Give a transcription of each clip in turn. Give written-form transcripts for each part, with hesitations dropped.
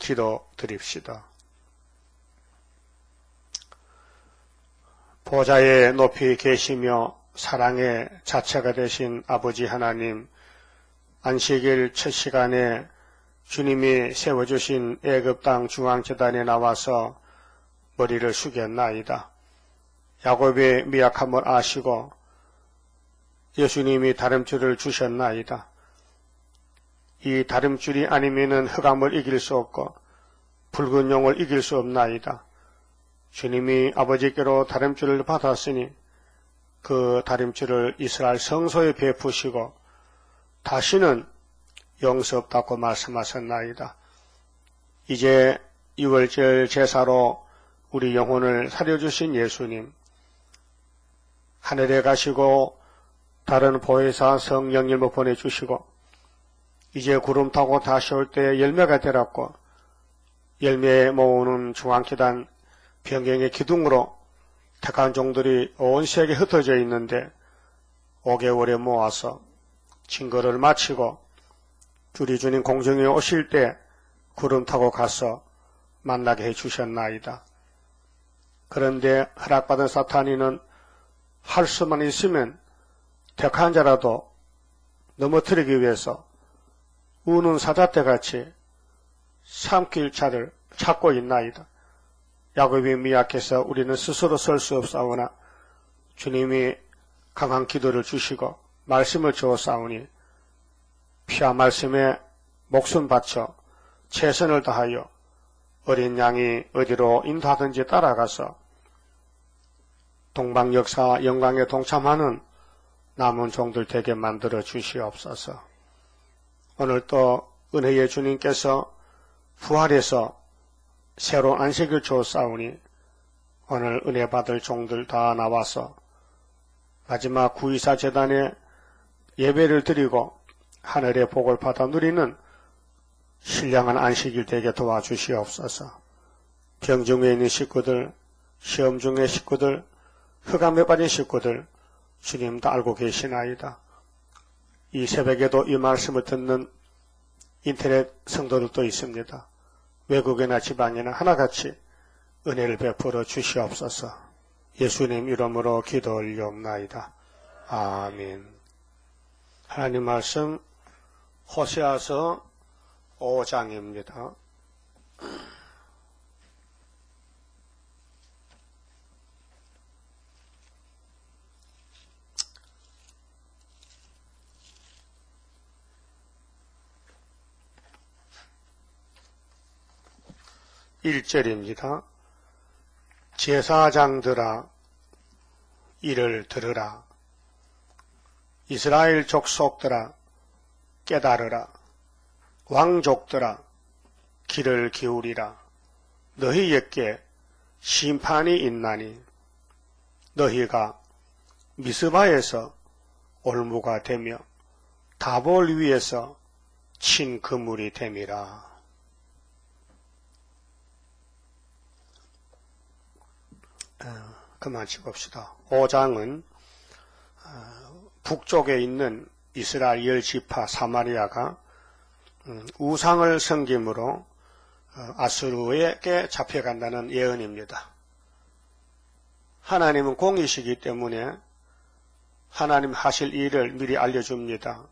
기도드립시다. 보좌에 높이 계시며 사랑의 자체가 되신 아버지 하나님, 안식일 첫 시간에 주님이 세워주신 애굽 땅 중앙재단에 나와서 머리를 숙였나이다. 야곱의 미약함을 아시고 예수님이 다름줄을 주셨나이다. 이 다름줄이 아니면은 흑암을 이길 수 없고 붉은 용을 이길 수 없나이다. 주님이 아버지께로 다름줄을 받았으니 그 다름줄을 이스라엘 성소에 베푸시고 다시는 용서 없다고 말씀하셨나이다. 이제 6월절 제사로 우리 영혼을 살려주신 예수님, 하늘에 가시고 다른 보혜사 성령님을 보내주시고 이제 구름 타고 다시 올 때 열매가 되었고 열매 모으는 중앙재단 변경의 기둥으로 택한 종들이 온 세계에 흩어져 있는데 5개월에 모아서 증거를 마치고 우리 주님 공중에 오실 때 구름 타고 가서 만나게 해주셨나이다. 그런데 허락받은 사탄이는 할 수만 있으면 택한 자라도 넘어뜨리기 위해서 우는 사자떼같이 삼킬 자를 찾고 있나이다. 야곱이 미약해서 우리는 스스로 설 수 없사오나 주님이 강한 기도를 주시고 말씀을 주었사오니 피와 말씀에 목숨 바쳐 최선을 다하여 어린 양이 어디로 인도하든지 따라가서 동방 역사 영광에 동참하는 남은 종들 되게 만들어 주시옵소서. 오늘 또 은혜의 주님께서 부활해서 새로운 안식을 주었사오니 오늘 은혜 받을 종들 다 나와서 마지막 구이사 재단에 예배를 드리고 하늘의 복을 받아 누리는 신령한 안식일 되게 도와주시옵소서. 병 중에 있는 식구들, 시험 중의 식구들, 흑암에 빠진 식구들 주님 다 알고 계시나이다. 이 새벽에도 이 말씀을 듣는 인터넷 성도들도 있습니다. 외국이나 지방이나 하나같이 은혜를 베풀어 주시옵소서. 예수님 이름으로 기도 올리옵나이다. 아멘. 하나님 말씀 호세아서 5장입니다. 1절입니다. 제사장들아 이를 들으라. 이스라엘 족속들아 깨달으라. 왕족들아 귀를 기울이라. 너희에게 심판이 있나니 너희가 미스바에서 올무가 되며 다볼 위에서 친 그물이 됨이라. 그만 짚읍시다. 5장은 북쪽에 있는 이스라엘 10지파 사마리아가 우상을 섬김으로 아수르에게 잡혀간다는 예언입니다. 하나님은 공이시기 때문에 하나님 하실 일을 미리 알려줍니다.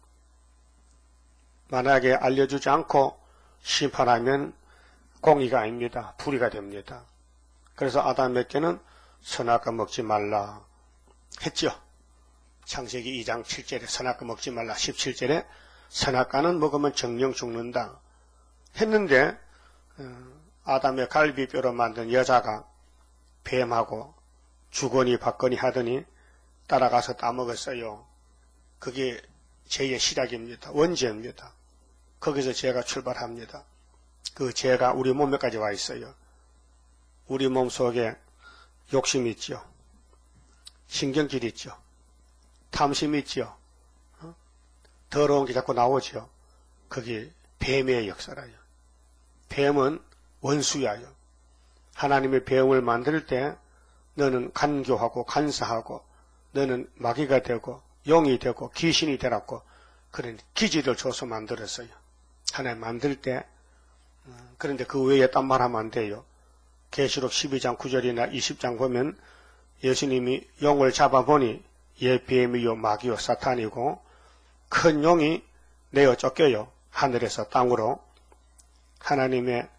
만약에 알려주지 않고 심판하면 공의가 아닙니다. 불의가 됩니다. 그래서 아담에게는 선악과 먹지 말라 했죠. 창세기 2장 7절에 선악과 먹지 말라, 17절에 선악과는 먹으면 정령 죽는다 했는데 아담의 갈비뼈로 만든 여자가 뱀하고 주거니 받거니 하더니 따라가서 따먹었어요. 그게 죄의 시작입니다. 원죄입니다. 거기서 죄가 출발합니다. 그 죄가 우리 몸에까지 와 있어요. 우리 몸속에 욕심이 있죠. 신경질이 있죠. 탐심이 있죠. 더러운 게 자꾸 나오죠. 그게 뱀의 역사라요. 뱀은 원수야요. 하나님의 뱀을 만들 때 너는 간교하고 간사하고 너는 마귀가 되고 용이 되고 귀신이 되라고 그런 기질을 줘서 만들었어요. 하나님 만들 때 그런데 그 외에 딴 말 하면 안 돼요. 계시록 12장 9절이나 20장 보면 예수님이 용을 잡아보니 예 뱀이요 마귀요 사탄이고 큰 용이 내어 쫓겨요. 하늘에서 땅으로. 하나님의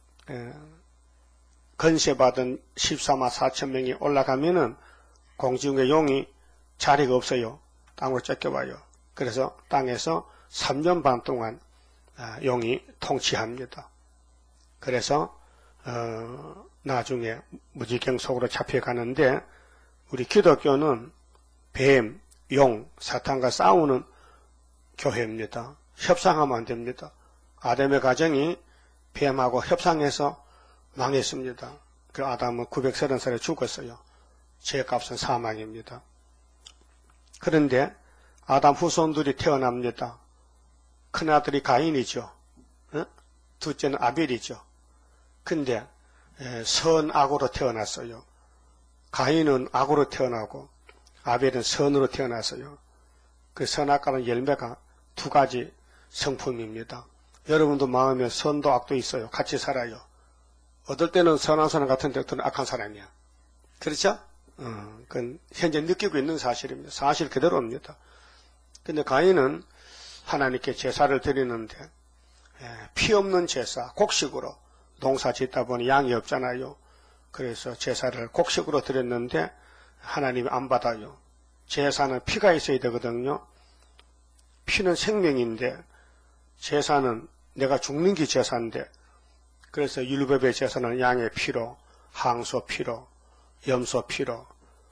건세받은 14만 4천 명이 올라가면은 공중의 용이 자리가 없어요. 땅으로 쫓겨와요. 그래서 땅에서 3년 반 동안 용이 통치합니다. 그래서 나중에 무지경 속으로 잡혀가는데 우리 기독교는 뱀, 용, 사탄과 싸우는 교회입니다. 협상하면 안 됩니다. 아담의 가정이 뱀하고 협상해서 망했습니다. 그 아담은 930살에 죽었어요. 죄값은 사망입니다. 그런데 아담 후손들이 태어납니다. 큰아들이 가인이죠. 둘째는 아벨이죠. 근데 선악으로 태어났어요. 가인은 악으로 태어나고 아벨은 선으로 태어났어요. 그 선악과는 열매가 두 가지 성품입니다. 여러분도 마음에 선도 악도 있어요. 같이 살아요. 어떨 때는 선한 사람 같은데 어떨 때는 악한 사람이야. 그렇죠? 그건 현재 느끼고 있는 사실입니다. 사실 그대로입니다. 근데 가인은 하나님께 제사를 드리는데 피 없는 제사, 곡식으로 농사 짓다 보니 양이 없잖아요. 그래서 제사를 곡식으로 드렸는데 하나님이 안 받아요. 제사는 피가 있어야 되거든요. 피는 생명인데 제사는 내가 죽는 게 제사인데 그래서 율법의 제사는 양의 피로, 항소 피로, 염소 피로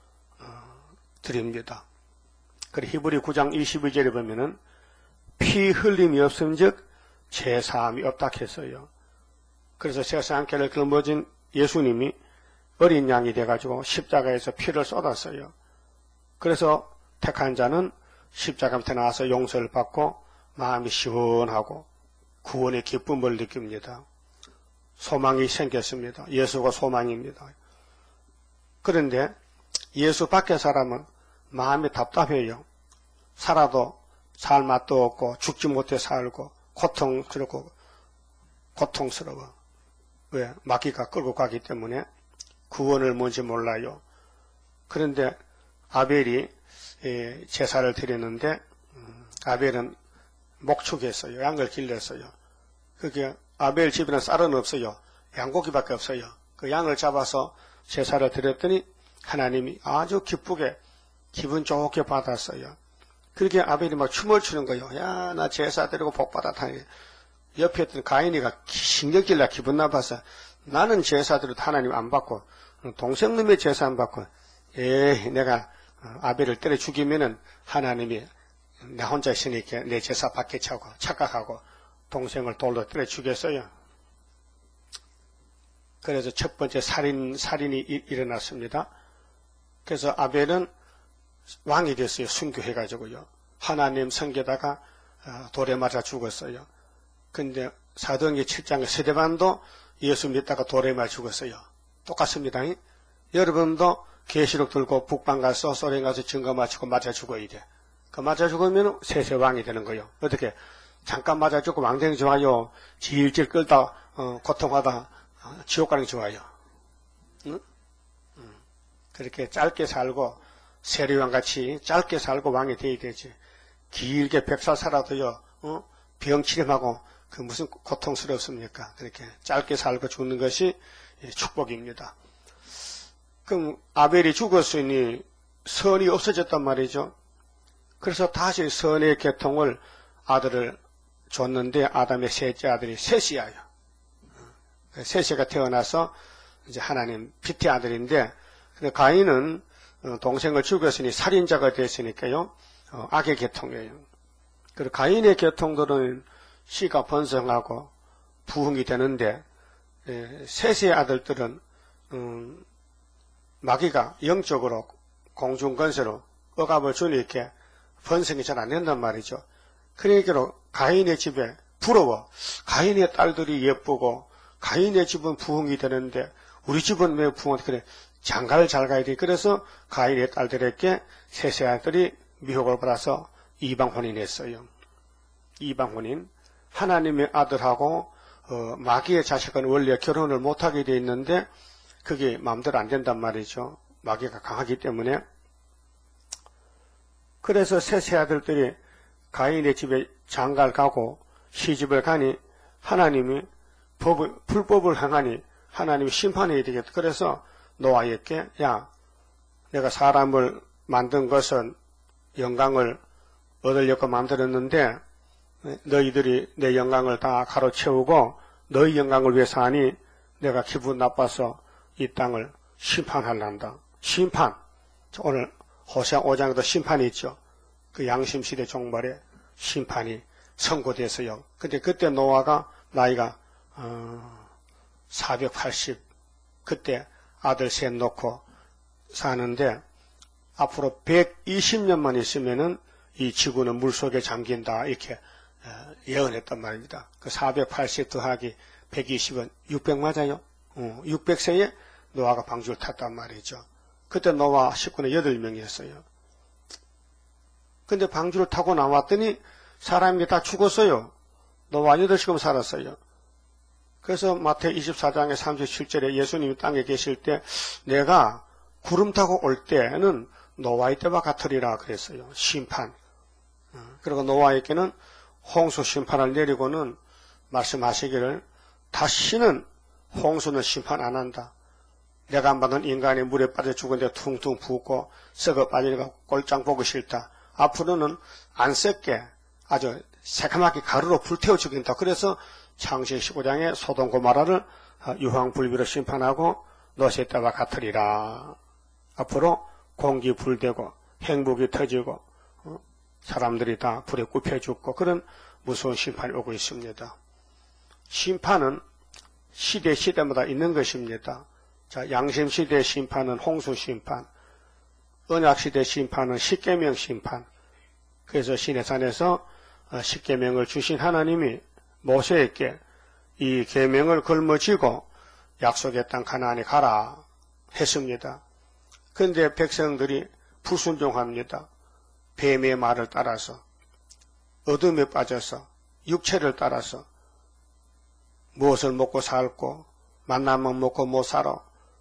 드립니다. 그리고 히브리 9장 22절에 보면은 피 흘림이 없음즉 제사함이 없다 했어요. 그래서 세상께를 짊어진 예수님이 어린 양이 돼가지고 십자가에서 피를 쏟았어요. 그래서 택한 자는 십자가 밑에 나와서 용서를 받고 마음이 시원하고 구원의 기쁨을 느낍니다. 소망이 생겼습니다. 예수가 소망입니다. 그런데 예수 밖의 사람은 마음이 답답해요. 살아도 살 맛도 없고 죽지 못해 살고 고통스러워. 왜? 마귀가 끌고 가기 때문에 구원을 뭔지 몰라요. 그런데 아벨이 제사를 드렸는데 아벨은 목축했어요. 양을 길렀어요. 그게 아벨 집에는 쌀은 없어요. 양고기밖에 없어요. 그 양을 잡아서 제사를 드렸더니 하나님이 아주 기쁘게 기분 좋게 받았어요. 그렇게 아벨이 막 춤을 추는 거예요. 야, 나 제사 드리고 복 받았다니. 옆에 있던 가인이가 신경질나 기분 나빠서 나는 제사 드려도 하나님 안 받고 동생놈의 제사 안 받고 내가 아벨을 때려 죽이면은 하나님이 나 혼자 있으니까 내 제사 받겠자고 착각하고 동생을 돌로 때려 죽였어요. 그래서 첫 번째 살인이 일어났습니다. 그래서 아벨은 왕이 됐어요. 순교해가지고요. 하나님 성계다가 돌에 맞아 죽었어요. 근데 사도행전 7장의 스데반도 예수 믿다가 돌에 맞아 죽었어요. 똑같습니다. 여러분도 계시록 들고 북방 가서 소련 가서 증거 맞추고 맞아 죽어야 돼. 그 맞아 죽으면 세세 왕이 되는 거예요. 어떻게? 잠깐 맞아 죽고 왕되는 게 좋아요. 질질 끌다 고통하다 지옥 가는 게 좋아요. 응? 그렇게 짧게 살고 세례왕같이 짧게 살고 왕이 돼야 되지. 길게 100살 살아도요. 병 치료하고 그 무슨 고통스럽습니까? 그렇게 짧게 살고 죽는 것이 축복입니다. 그럼 아벨이 죽었으니 선이 없어졌단 말이죠. 그래서 다시 선의 계통을 아들을 줬는데 아담의 셋째 아들이 셋이야요. 셋째가 태어나서 이제 하나님 빛의 아들인데 근데 가인은 동생을 죽였으니 살인자가 됐으니까요. 악의 계통이에요. 그리고 가인의 계통들은 씨가 번성하고 부흥이 되는데 셋의 아들들은 마귀가 영적으로 공중건세로 억압을 주니까 번성이 잘 안 된단 말이죠. 그러니까 가인의 집에 부러워. 가인의 딸들이 예쁘고 가인의 집은 부흥이 되는데 우리 집은 왜 부흥이 그래? 장가를 잘 가야 돼. 그래서 가인의 딸들에게 셋의 아들이 미혹을 받아서 이방혼인했어요. 이방혼인 하나님의 아들하고 마귀의 자식은 원래 결혼을 못하게 돼 있는데 그게 마음대로 안 된단 말이죠. 마귀가 강하기 때문에. 그래서 셋의 아들들이 가인의 집에 장가를 가고 시집을 가니 하나님이 불법을 행하니 하나님이 심판해야 되겠다. 그래서 노아에게 야, 내가 사람을 만든 것은 영광을 얻으려고 만들었는데 너희들이 내 영광을 다 가로채우고 너희 영광을 위해서 하니 내가 기분 나빠서 이 땅을 심판하란다. 심판. 오늘 호세아 5장에도 심판이 있죠. 그 양심시대 종말에 심판이 선고돼서요. 근데 그때 노아가 나이가 480 그때 아들 셋 놓고 사는데 앞으로 120년만 있으면은 이 지구는 물속에 잠긴다 이렇게 예언했단 말입니다. 그 480 더하기 120은 600 맞아요? 600세에 노아가 방주를 탔단 말이죠. 그때 노아 식구는 8명이었어요. 근데 방주를 타고 나왔더니 사람이 다 죽었어요. 노아 8시간 살았어요. 그래서 마태복음 24장의 37절에 예수님이 땅에 계실 때 내가 구름 타고 올 때는 노아의 때와 같으리라 그랬어요. 심판. 그리고 노아에게는 홍수 심판을 내리고는 말씀하시기를 다시는 홍수는 심판 안 한다. 내가 만든 인간이 물에 빠져 죽은데 퉁퉁 붓고 썩어 빠지니까 꼴짱 보기 싫다. 앞으로는 안 썩게 아주 새카맣게 가루로 불태워 죽인다. 그래서 창세기 15장에 소돔 고모라를 유황불비로 심판하고 노세 때와 같으리라. 앞으로 공기 불되고 행복이 터지고 사람들이 다 불에 굽혀 죽고 그런 무서운 심판이 오고 있습니다. 심판은 시대마다 있는 것입니다. 자, 양심시대 심판은 홍수심판, 언약시대 심판은 십계명 심판. 그래서 시내산에서 십계명을 주신 하나님이 모세에게 이 계명을 걸머쥐고 약속의 땅 가나안에 가라 했습니다. 그런데 백성들이 불순종합니다. 뱀의 말을 따라서 어둠에 빠져서 육체를 따라서 무엇을 먹고 살고 만나면 먹고 못 살아.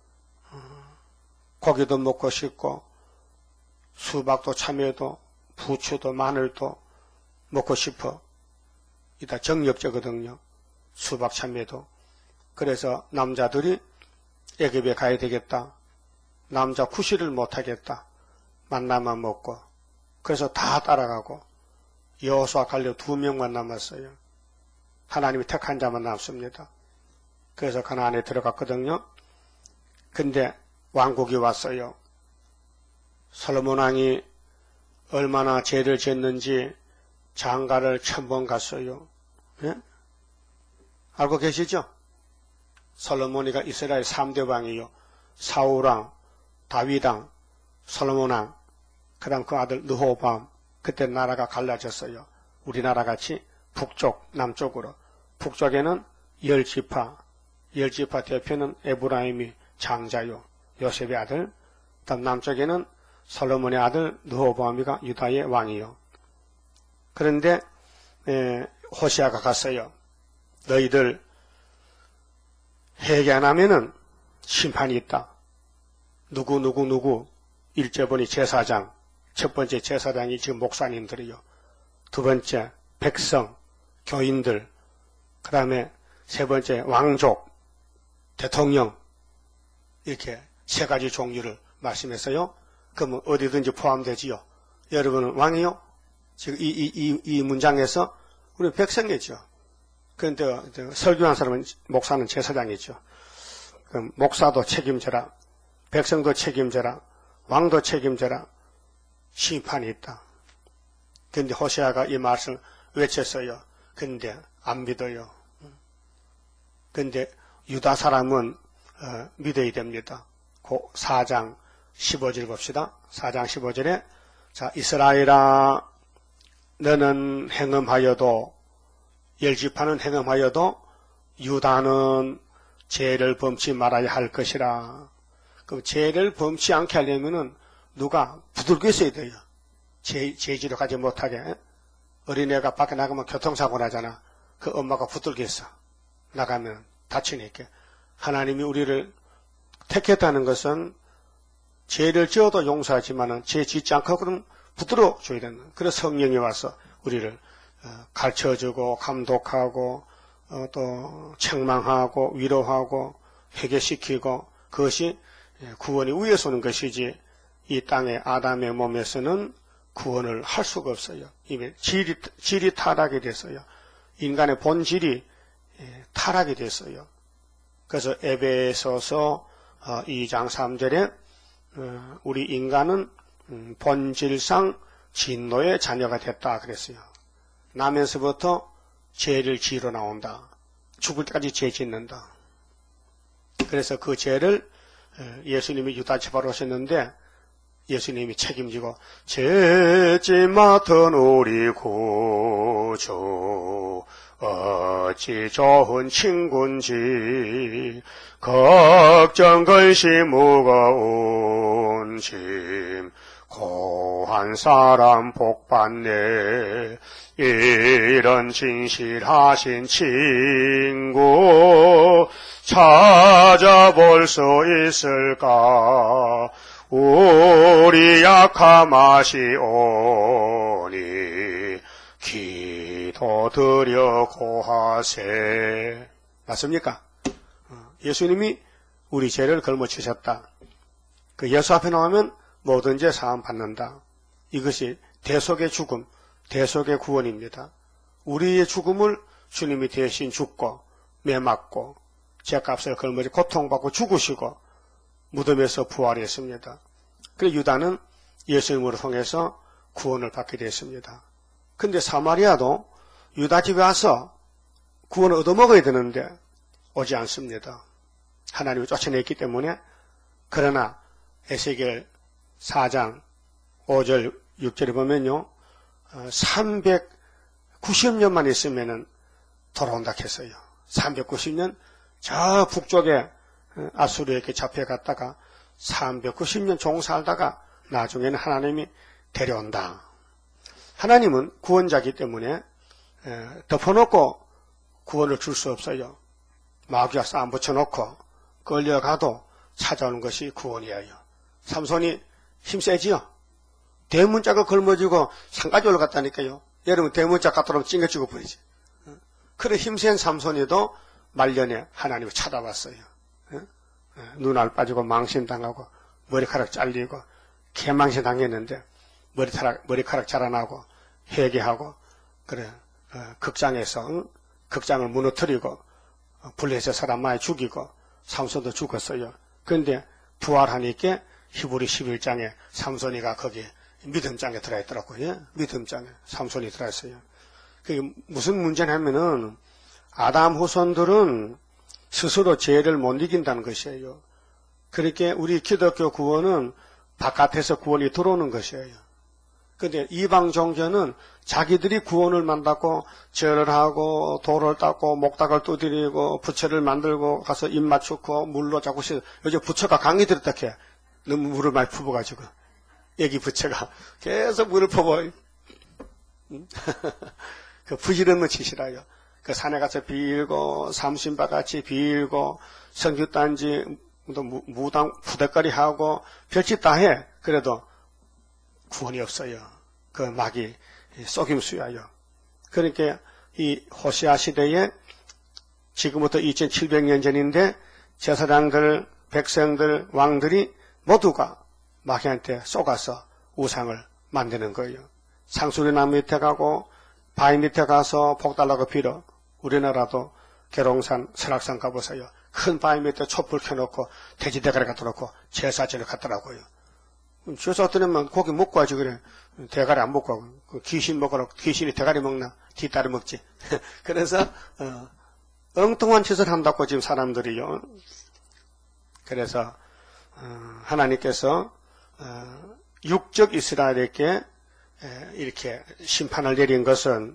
고기도 먹고 싶고 수박도 참외도 부추도 마늘도 먹고 싶어. 이다 정력제거든요. 수박 참외도. 그래서 남자들이 애굽에 가야 되겠다. 남자 구실을 못하겠다. 만나만 먹고. 그래서 다 따라가고 여호수아 갈렙 2명만 남았어요. 하나님이 택한 자만 남습니다. 그래서 가나안에 들어갔거든요. 근데 왕국이 왔어요. 솔로몬 왕이 얼마나 죄를 지었는지 장가를 1000번 갔어요. 예? 알고 계시죠? 솔로몬이가 이스라엘 3대 왕이요. 사울왕, 다윗왕, 솔로몬 왕, 그 다음 그 아들 르호보암. 그때 나라가 갈라졌어요. 우리나라 같이 북쪽, 남쪽으로. 북쪽에는 10지파, 10지파 대표는 에브라임이 장자요. 요셉의 아들. 다음 남쪽에는 솔로몬의 아들 르호보암이가 유다의 왕이요. 그런데 호시아가 갔어요. 너희들 회개 안 하면은 심판이 있다. 누구 일제 보니 제사장, 첫 번째 제사장이 지금 목사님들이요. 두 번째 백성, 교인들, 그 다음에 세 번째 왕족, 대통령, 이렇게 세 가지 종류를 말씀했어요. 그러면 어디든지 포함되지요. 여러분은 왕이요? 지금 이 문장에서 우리 백성이죠. 그런데 설교한 사람은 목사는 제사장이죠. 그럼 목사도 책임져라. 백성도 책임져라. 왕도 책임져라. 심판이 있다. 그런데 호세아가 이 말씀을 외쳤어요. 근데 안 믿어요. 근데 유다 사람은 믿어야 됩니다. 4장 15절 봅시다. 4장 15절에 자 이스라엘아 너는 행음하여도 10지파는 행음하여도 유다는 죄를 범치 말아야 할 것이라. 그럼 죄를 범치 않게 하려면은 누가 부들고 있어야 돼요. 죄지로 가지 못하게. 어린애가 밖에 나가면 교통사고 나잖아. 그 엄마가 붙들겠어. 나가면 다치니까 하나님이 우리를 택했다는 것은 죄를 지어도 용서하지만은 죄 짓지 않고 그럼 붙들어 줘야 되는. 그래서 성령이 와서 우리를 가르쳐주고 감독하고 또 책망하고 위로하고 회개시키고 그것이 구원이 위에서 오는 것이지 이 땅의 아담의 몸에서는 구원을 할 수가 없어요. 이미 질이 타락이 됐어요. 인간의 본질이 타락이 됐어요. 그래서 에베소서 2장 3절에 우리 인간은 본질상 진노의 자녀가 됐다 그랬어요. 나면서부터 죄를 지으러 나온다. 죽을 때까지 죄 짓는다. 그래서 그 죄를 예수님이 유다지파로 오셨는데 예수님이 책임지고 죄짐 맡은 우리 구주 어찌 좋은 친군지 걱정 근심 무거운 짐 고한 사람 복받네 이런 진실하신 친구 찾아볼 수 있을까 우리 약함 아시오니 기도드려 고하세. 맞습니까? 예수님이 우리 죄를 걸머치셨다. 그 예수 앞에 나오면 뭐든지 사함 받는다. 이것이 대속의 죽음, 대속의 구원입니다. 우리의 죽음을 주님이 대신 죽고 매맞고 죄값을 걸머지 고통받고 죽으시고 무덤에서 부활했습니다. 그래서 유다는 예수님으로 통해서 구원을 받게 됐습니다. 근데 사마리아도 유다 집에 와서 구원을 얻어먹어야 되는데 오지 않습니다. 하나님이 쫓아냈기 때문에. 그러나 에스겔 4장 5절 6절에 보면요 390년만 있으면은 돌아온다 했어요. 390년 저 북쪽에 아수르에게 잡혀갔다가 390년 종살다가 나중에는 하나님이 데려온다. 하나님은 구원자이기 때문에 덮어놓고 구원을 줄 수 없어요. 마귀가 싸움 붙여놓고 끌려가도 찾아오는 것이 구원이에요. 삼손이 힘세지요. 대문짝을 걸머지고 산까지 올라갔다니까요. 여러분 대문짝 갔다 오면 찡겨 죽어버리지. 그래 힘센 삼손이도 말년에 하나님을 찾아왔어요. 눈알 빠지고 망신당하고 머리카락 잘리고 개망신 당했는데 머리카락 자라나고 회개하고 그래 극장에서 극장을 무너뜨리고 블레셋 사람 많이 죽이고 삼손도 죽었어요. 그런데 부활하니까 히브리 11장에 삼손이가 거기 믿음장에 들어있더라고요. 믿음장에 삼손이 들어있어요. 그게 무슨 문제냐면은 아담 후손들은 스스로 죄를 못 이긴다는 것이에요. 그렇게 우리 기독교 구원은 바깥에서 구원이 들어오는 것이에요. 그런데 이방 종교는 자기들이 구원을 만들고 절을 하고 돌을 닦고 목닥을 두드리고 부처를 만들고 가서 입 맞추고 물로 자꾸 요즘 부처가 강의 들었다 해. 너무 물을 많이 부어가지고 애기 부처가 계속 물을 퍼부어요. 그 부지런한 짓이라요. 그 산에 가서 빌고 삼신바같이 빌고 성규단지 무당 부대거리 하고 별짓 다 해. 그래도 구원이 없어요. 그 마귀 속임수야요. 그러니까 이 호시아 시대에 지금부터 2700년 전인데 제사장들, 백성들, 왕들이 모두가 마귀한테 쏘가서 우상을 만드는 거예요. 상수리나무 밑에 가고 바위 밑에 가서 복 달라고 빌어. 우리나라도 계룡산, 설악산 가보세요. 큰 바위 밑에 촛불 켜놓고 돼지대가리 갖다 놓고 제사전을 갖더라고요. 제사 드리면 고기 먹고 하지 그래. 대가리 안 먹고 하고. 귀신 먹으라고 귀신이 대가리 먹나? 뒷다리 먹지. 그래서 엉뚱한 짓을 한다고 지금 사람들이요. 그래서 하나님께서 육적 이스라엘에게 이렇게 심판을 내린 것은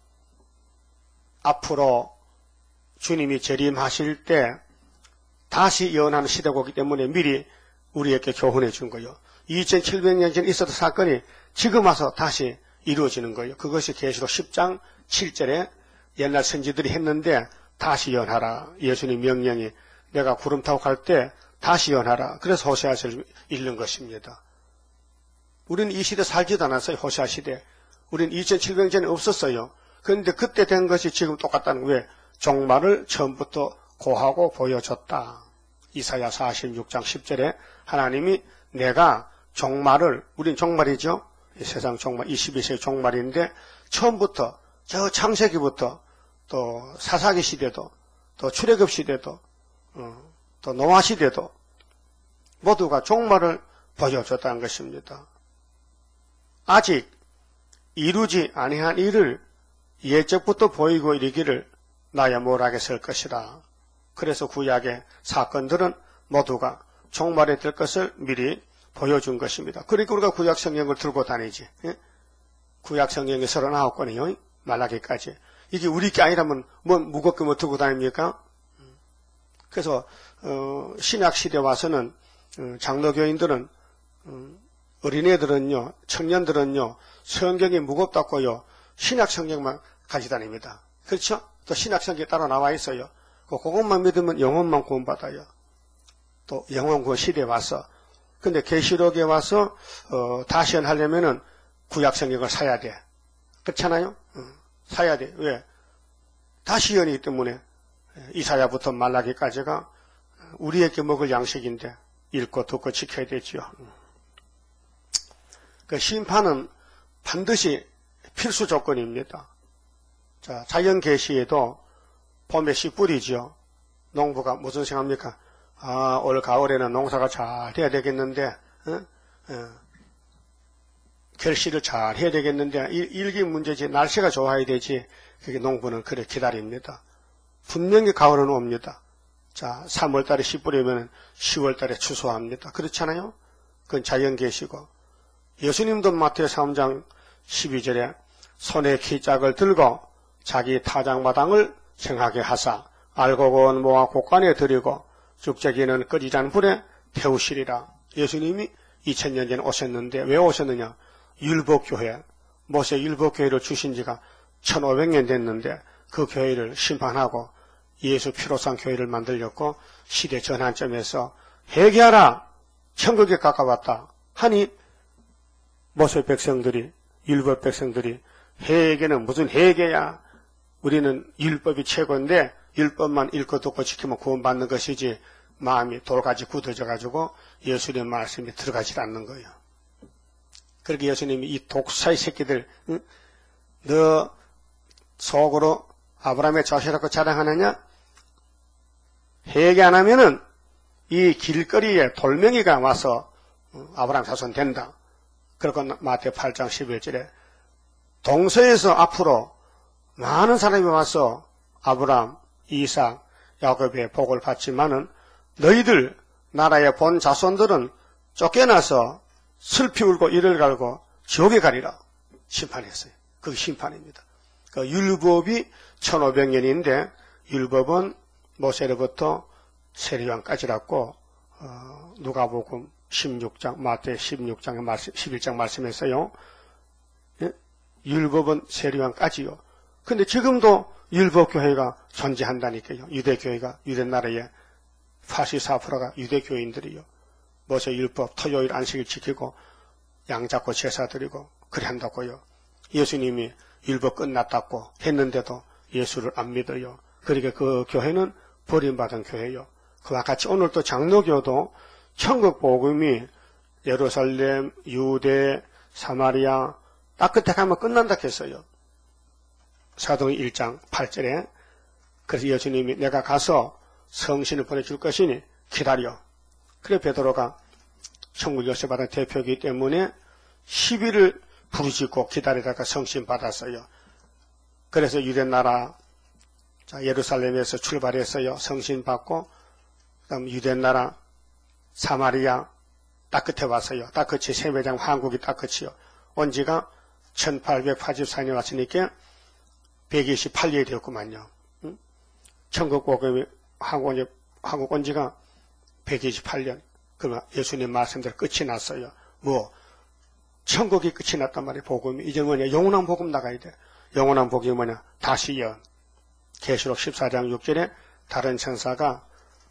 앞으로 주님이 재림하실 때 다시 예언하는 시대고기 때문에 미리 우리에게 교훈해 준 거예요. 2700년 전에 있었던 사건이 지금 와서 다시 이루어지는 거예요. 그것이 계시록 10장 7절에 옛날 선지들이 했는데 다시 연하라. 예수님 명령이 내가 구름 타고 갈 때 다시 연하라. 그래서 호세아서를 읽는 것입니다. 우리는 이 시대 살지도 않았어요. 호세아 시대. 우리는 2700년 전에 없었어요. 그런데 그때 된 것이 지금 똑같다는 거예요. 왜? 종말을 처음부터 고하고 보여줬다. 이사야 46장 10절에 하나님이 내가 종말을, 우린 종말이죠. 이 세상 종말, 22세기 종말인데 처음부터 저 창세기부터 또 사사기 시대도 또 출애굽 시대도 또 노아 시대도 모두가 종말을 보여줬다는 것입니다. 아직 이루지 아니한 일을 예적부터 보이고 이르기를 나야 못하게 설 것이라. 그래서 구약의 사건들은 모두가 종말에 될 것을 미리 보여준 것입니다. 그러니까 우리가 구약 성경을 들고 다니지. 예? 구약 성경이 39권이요. 말라기까지. 이게 우리 게 아니라면 뭐 무겁게 뭐 들고 다닙니까? 그래서 신약 시대 와서는 장로교인들은 어린애들은요, 청년들은요, 성경이 무겁다고요, 신약 성경만 가지고 다닙니다. 그렇죠? 또 신약 성경이 따로 나와 있어요. 그것만 믿으면 영혼만 구원받아요. 또 영혼 구원 시대에 와서. 근데 계시록에 와서 다시 하려면은 구약 성경을 사야 돼. 그렇잖아요? 사야 돼. 왜? 다시 연이기 때문에 이사야부터 말라기까지가 우리에게 먹을 양식인데 읽고 듣고 지켜야 되지요. 그 심판은 반드시 필수 조건입니다. 자, 자연 계시에도 봄에 씨 뿌리죠. 농부가 무슨 생각합니까? 아, 올 가을에는 농사가 잘 돼야 되겠는데, 결실을 잘 해야 되겠는데, 일기 문제지, 날씨가 좋아야 되지. 그게 농부는 그래 기다립니다. 분명히 가을은 옵니다. 자, 3월달에 씨 뿌리면 10월달에 추수합니다. 그렇잖아요? 그건 자연 계시고. 예수님도 마태오 3장 12절에 손에 키짝을 들고 자기 타작마당을 정하게 하사 알곡은 모아 곳간에 들이고 죽재기는 끓이잔 불에 태우시리라. 예수님이 2000년 전에 오셨는데 왜 오셨느냐? 율법교회, 모세 율법교회를 주신 지가 1500년 됐는데 그 교회를 심판하고 예수 피로 산 교회를 만들렸고 시대 전환점에서 회개하라! 천국에 가까웠다 하니 모세 백성들이, 율법 백성들이 회개는 무슨 회개야? 우리는 율법이 최고인데 율법만 읽고 듣고 지키면 구원받는 것이지 마음이 돌같이 굳어져가지고 예수님의 말씀이 들어가지 않는 거예요. 그렇게 예수님이 이 독사의 새끼들, 응? 너 속으로 아브라함의 자식이라고 자랑하느냐? 회개 안 하면은 이 길거리에 돌멩이가 와서 아브라함 자손 된다. 그리고 마태오 8장 11절에 동서에서 앞으로 많은 사람이 와서 아브라함, 이삭, 야곱의 복을 받지만은 너희들 나라의 본 자손들은 쫓겨나서 슬피 울고 이를 갈고 지옥에 가리라 심판했어요. 그게 심판입니다. 그 율법이 1500년인데 율법은 모세로부터 세례요한까지라고 누가복음 16장, 마태 16장의 말씀, 11장 말씀에서요. 예? 율법은 세례요한까지요. 근데 지금도 율법교회가 존재한다니까요. 유대교회가, 유대나라의 84%가 유대교인들이요. 모세 율법, 토요일 안식일 지키고 양 잡고 제사 드리고 그래 한다고요. 예수님이 율법 끝났다고 했는데도 예수를 안 믿어요. 그러니까 그 교회는 버림받은 교회요. 그와 같이 오늘 또 장로교도 천국 복음이 예루살렘, 유대, 사마리아 딱 끝에 가면 끝난다 했어요. 사도행 1장 8절에 그래서 예수님이 내가 가서 성신을 보내줄 것이니 기다려. 그래 베드로가 천국 열쇠 받은 대표이기 때문에 10일을 부르짖고 기다리다가 성신 받았어요. 그래서 유대나라 예루살렘에서 출발했어요. 성신 받고 그다음 유대나라 사마리아 딱 끝에 왔어요. 딱 끝이 세배장 한국이 딱 끝이요. 온 지가 1884년 왔으니까 128년이 되었구만요. 천국 복음이 한국 온 지가 128년. 그러면 예수님 말씀대로 끝이 났어요. 뭐 천국이 끝이 났단 말이에요. 복음이. 이제 뭐냐? 영원한 복음 나가야 돼. 영원한 복음이 뭐냐? 다시 연. 계시록 14장 6절에 다른 천사가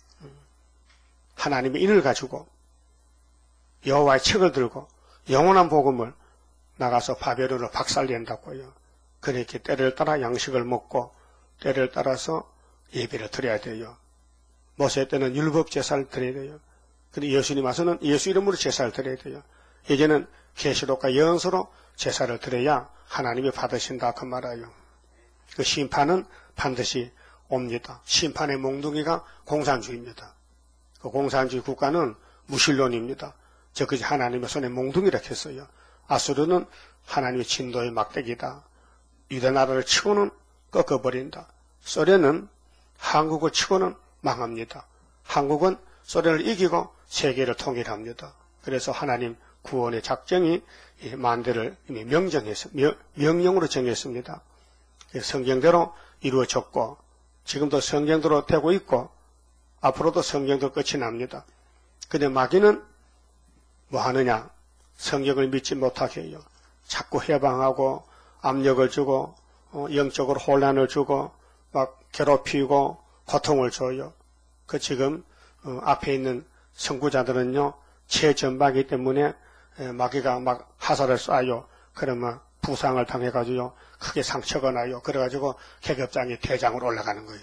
하나님의 인을 가지고 여호와의 책을 들고 영원한 복음을 나가서 바벨론을 박살낸다고요. 그렇게 때를 따라 양식을 먹고 때를 따라서 예배를 드려야 돼요. 모세 때는 율법 제사를 드려야 돼요. 근데 예수님 와서는 예수 이름으로 제사를 드려야 돼요. 이제는 계시록과 예언서로 제사를 드려야 하나님이 받으신다 그 말이에요. 그 심판은 반드시 옵니다. 심판의 몽둥이가 공산주의입니다. 그 공산주의 국가는 무신론입니다. 저것이 하나님의 손에 몽둥이라 했어요. 아수르는 하나님의 진도의 막대기다. 유대 나라를 치고는 꺾어버린다. 소련은 한국을 치고는 망합니다. 한국은 소련을 이기고 세계를 통일합니다. 그래서 하나님 구원의 작정이 만대를 이미 명령으로 정했습니다. 성경대로 이루어졌고 지금도 성경대로 되고 있고 앞으로도 성경도 끝이 납니다. 근데 마귀는 뭐 하느냐? 성경을 믿지 못하게 해요. 자꾸 해방하고 압력을 주고 영적으로 혼란을 주고 막 괴롭히고 고통을 줘요. 그 지금 앞에 있는 선구자들은요 최전방이기 때문에 마귀가 막 화살을 쏴요. 그러면 부상을 당해가지고 크게 상처가 나요. 그래가지고 계급장이 대장으로 올라가는 거예요.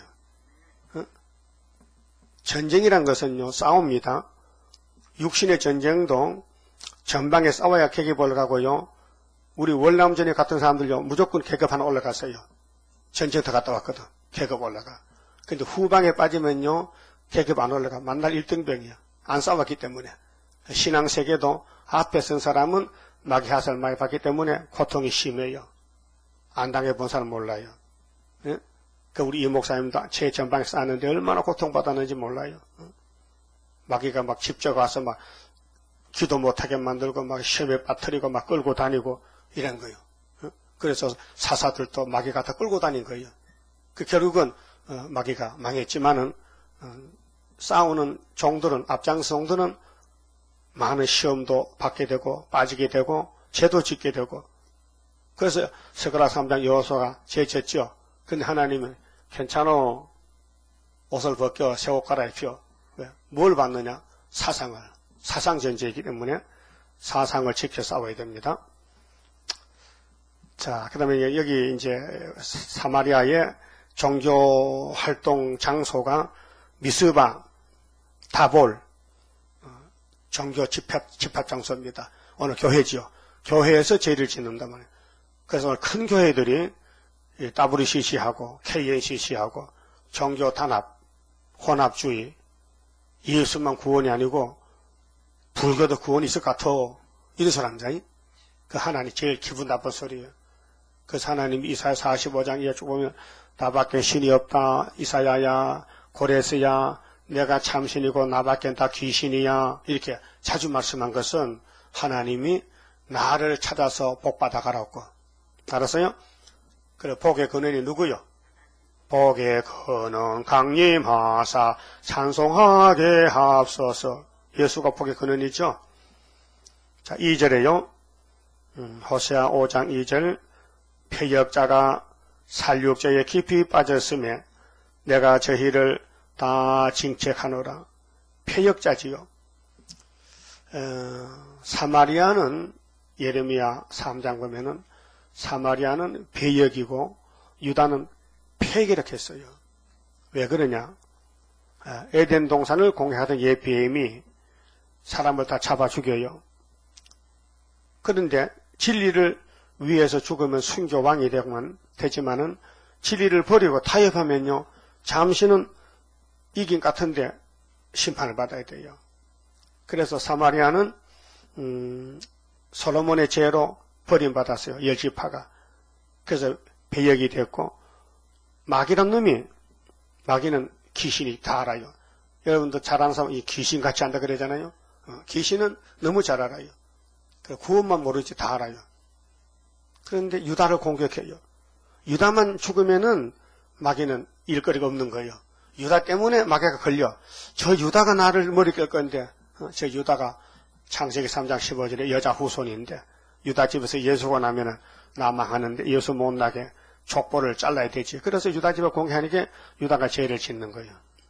전쟁이란 것은요 싸웁니다. 육신의 전쟁도 전방에 싸워야 계급 올라가고요. 우리 월남전에 갔던 사람들요 무조건 계급 하나 올라갔어요. 전쟁터 갔다 왔거든. 계급 올라가. 근데 후방에 빠지면요 계급 안 올라가. 만날 1등병이야. 안 싸웠기 때문에. 신앙세계도 앞에 쓴 사람은 마귀 화살 많이 받기 때문에 고통이 심해요. 안 당해본 사람 몰라요. 예? 그 우리 이 목사님도 제 전방에 싸는데 얼마나 고통받았는지 몰라요. 마귀가 막 직접 와서 막 기도 못하게 만들고 막 시험에 빠뜨리고 막 끌고 다니고 이런 거예요. 그래서 사사들도 마귀가 다 끌고 다닌 거예요. 그 결국은 마귀가 망했지만은 싸우는 종들은 앞장성들은 많은 시험도 받게 되고 빠지게 되고 죄도 짓게 되고 그래서 스가랴 3장 여호수아가 죄 졌죠. 근데 하나님은 괜찮어. 옷을 벗겨 새 옷 갈아입혀. 왜? 뭘 받느냐? 사상을. 사상전제이기 때문에 사상을 지켜 싸워야 됩니다. 자, 그 다음에 여기 이제 사마리아의 종교 활동 장소가 미스바, 다볼, 종교 집합 장소입니다. 오늘 교회지요. 교회에서 제를 짓는단 말이에요. 그래서 오늘 큰 교회들이 WCC하고 KNCC하고 종교 단합, 혼합주의, 예수만 구원이 아니고 불교도 구원이 있을 것 같아. 이런 사람자이. 그 하나님 제일 기분 나쁜 소리예요. 그래서 하나님이 이사야 45장에 쭉 보면 나밖에 신이 없다. 이사야야, 고레스야, 내가 참신이고 나밖에 다 귀신이야. 이렇게 자주 말씀한 것은 하나님이 나를 찾아서 복받아 가라고. 알았어요? 그래, 복의 근원이 누구요? 복의 근원 강림하사 찬송하게 하옵소서. 예수가 복의 근원이죠. 자, 2절에요. 호세아 5장 2절. 폐역자가 살육죄에 깊이 빠졌음에 내가 저희를 다 징책하노라. 폐역자지요. 사마리아는 예레미야 3장 보면은 사마리아는 배역이고 유다는 폐역이라고 했어요. 왜 그러냐? 에덴 동산을 공격하던 예비임이 사람을 다 잡아 죽여요. 그런데 진리를 위해서 죽으면 순교 왕이 되지만은 진리를 버리고 타협하면요 잠시는 이긴 같은데 심판을 받아야 돼요. 그래서 사마리아는 솔로몬의 죄로 버림받았어요. 10지파가. 그래서 배역이 됐고 마귀란 놈이 마귀는 귀신이 다 알아요. 여러분도 잘 아는 사람 이 귀신같이 한다 그러잖아요. 귀신은 너무 잘 알아요. 구원만 모르지 다 알아요. 그런데 유다를 공격해요. 유다만 죽으면은 마귀는 일거리가 없는 거예요. 유다 때문에 마귀가 걸려. 저 유다가 나를 머리 깰 건데, 저 유다가 창세기 3장 15절에 여자 후손인데, 유다 집에서 예수가 나면은 나 망하는데 예수 못 나게 족보를 잘라야 되지. 그래서 유다 집을 공개하니까 유다가 죄를 짓는 거예요.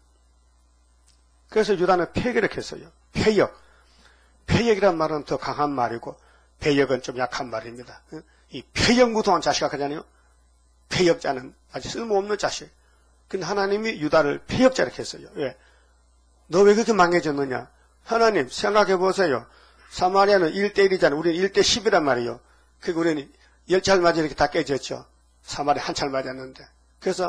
그래서 유다는 폐역을 했어요. 폐역. 폐역이란 말은 더 강한 말이고 배역은 좀 약한 말입니다. 이 폐역무도한 자식 하잖아요. 폐역자는 아주 쓸모없는 자식. 근데 하나님이 유다를 폐역자로 했어요. 왜? 너 왜 그렇게 망해졌느냐? 하나님 생각해 보세요. 사마리아는 1대1이잖아요. 우리는 1대10이란 말이에요. 그리고 우리는 10차를 맞아 이렇게 다 깨졌죠. 사마리아 한 차를 맞았는데. 그래서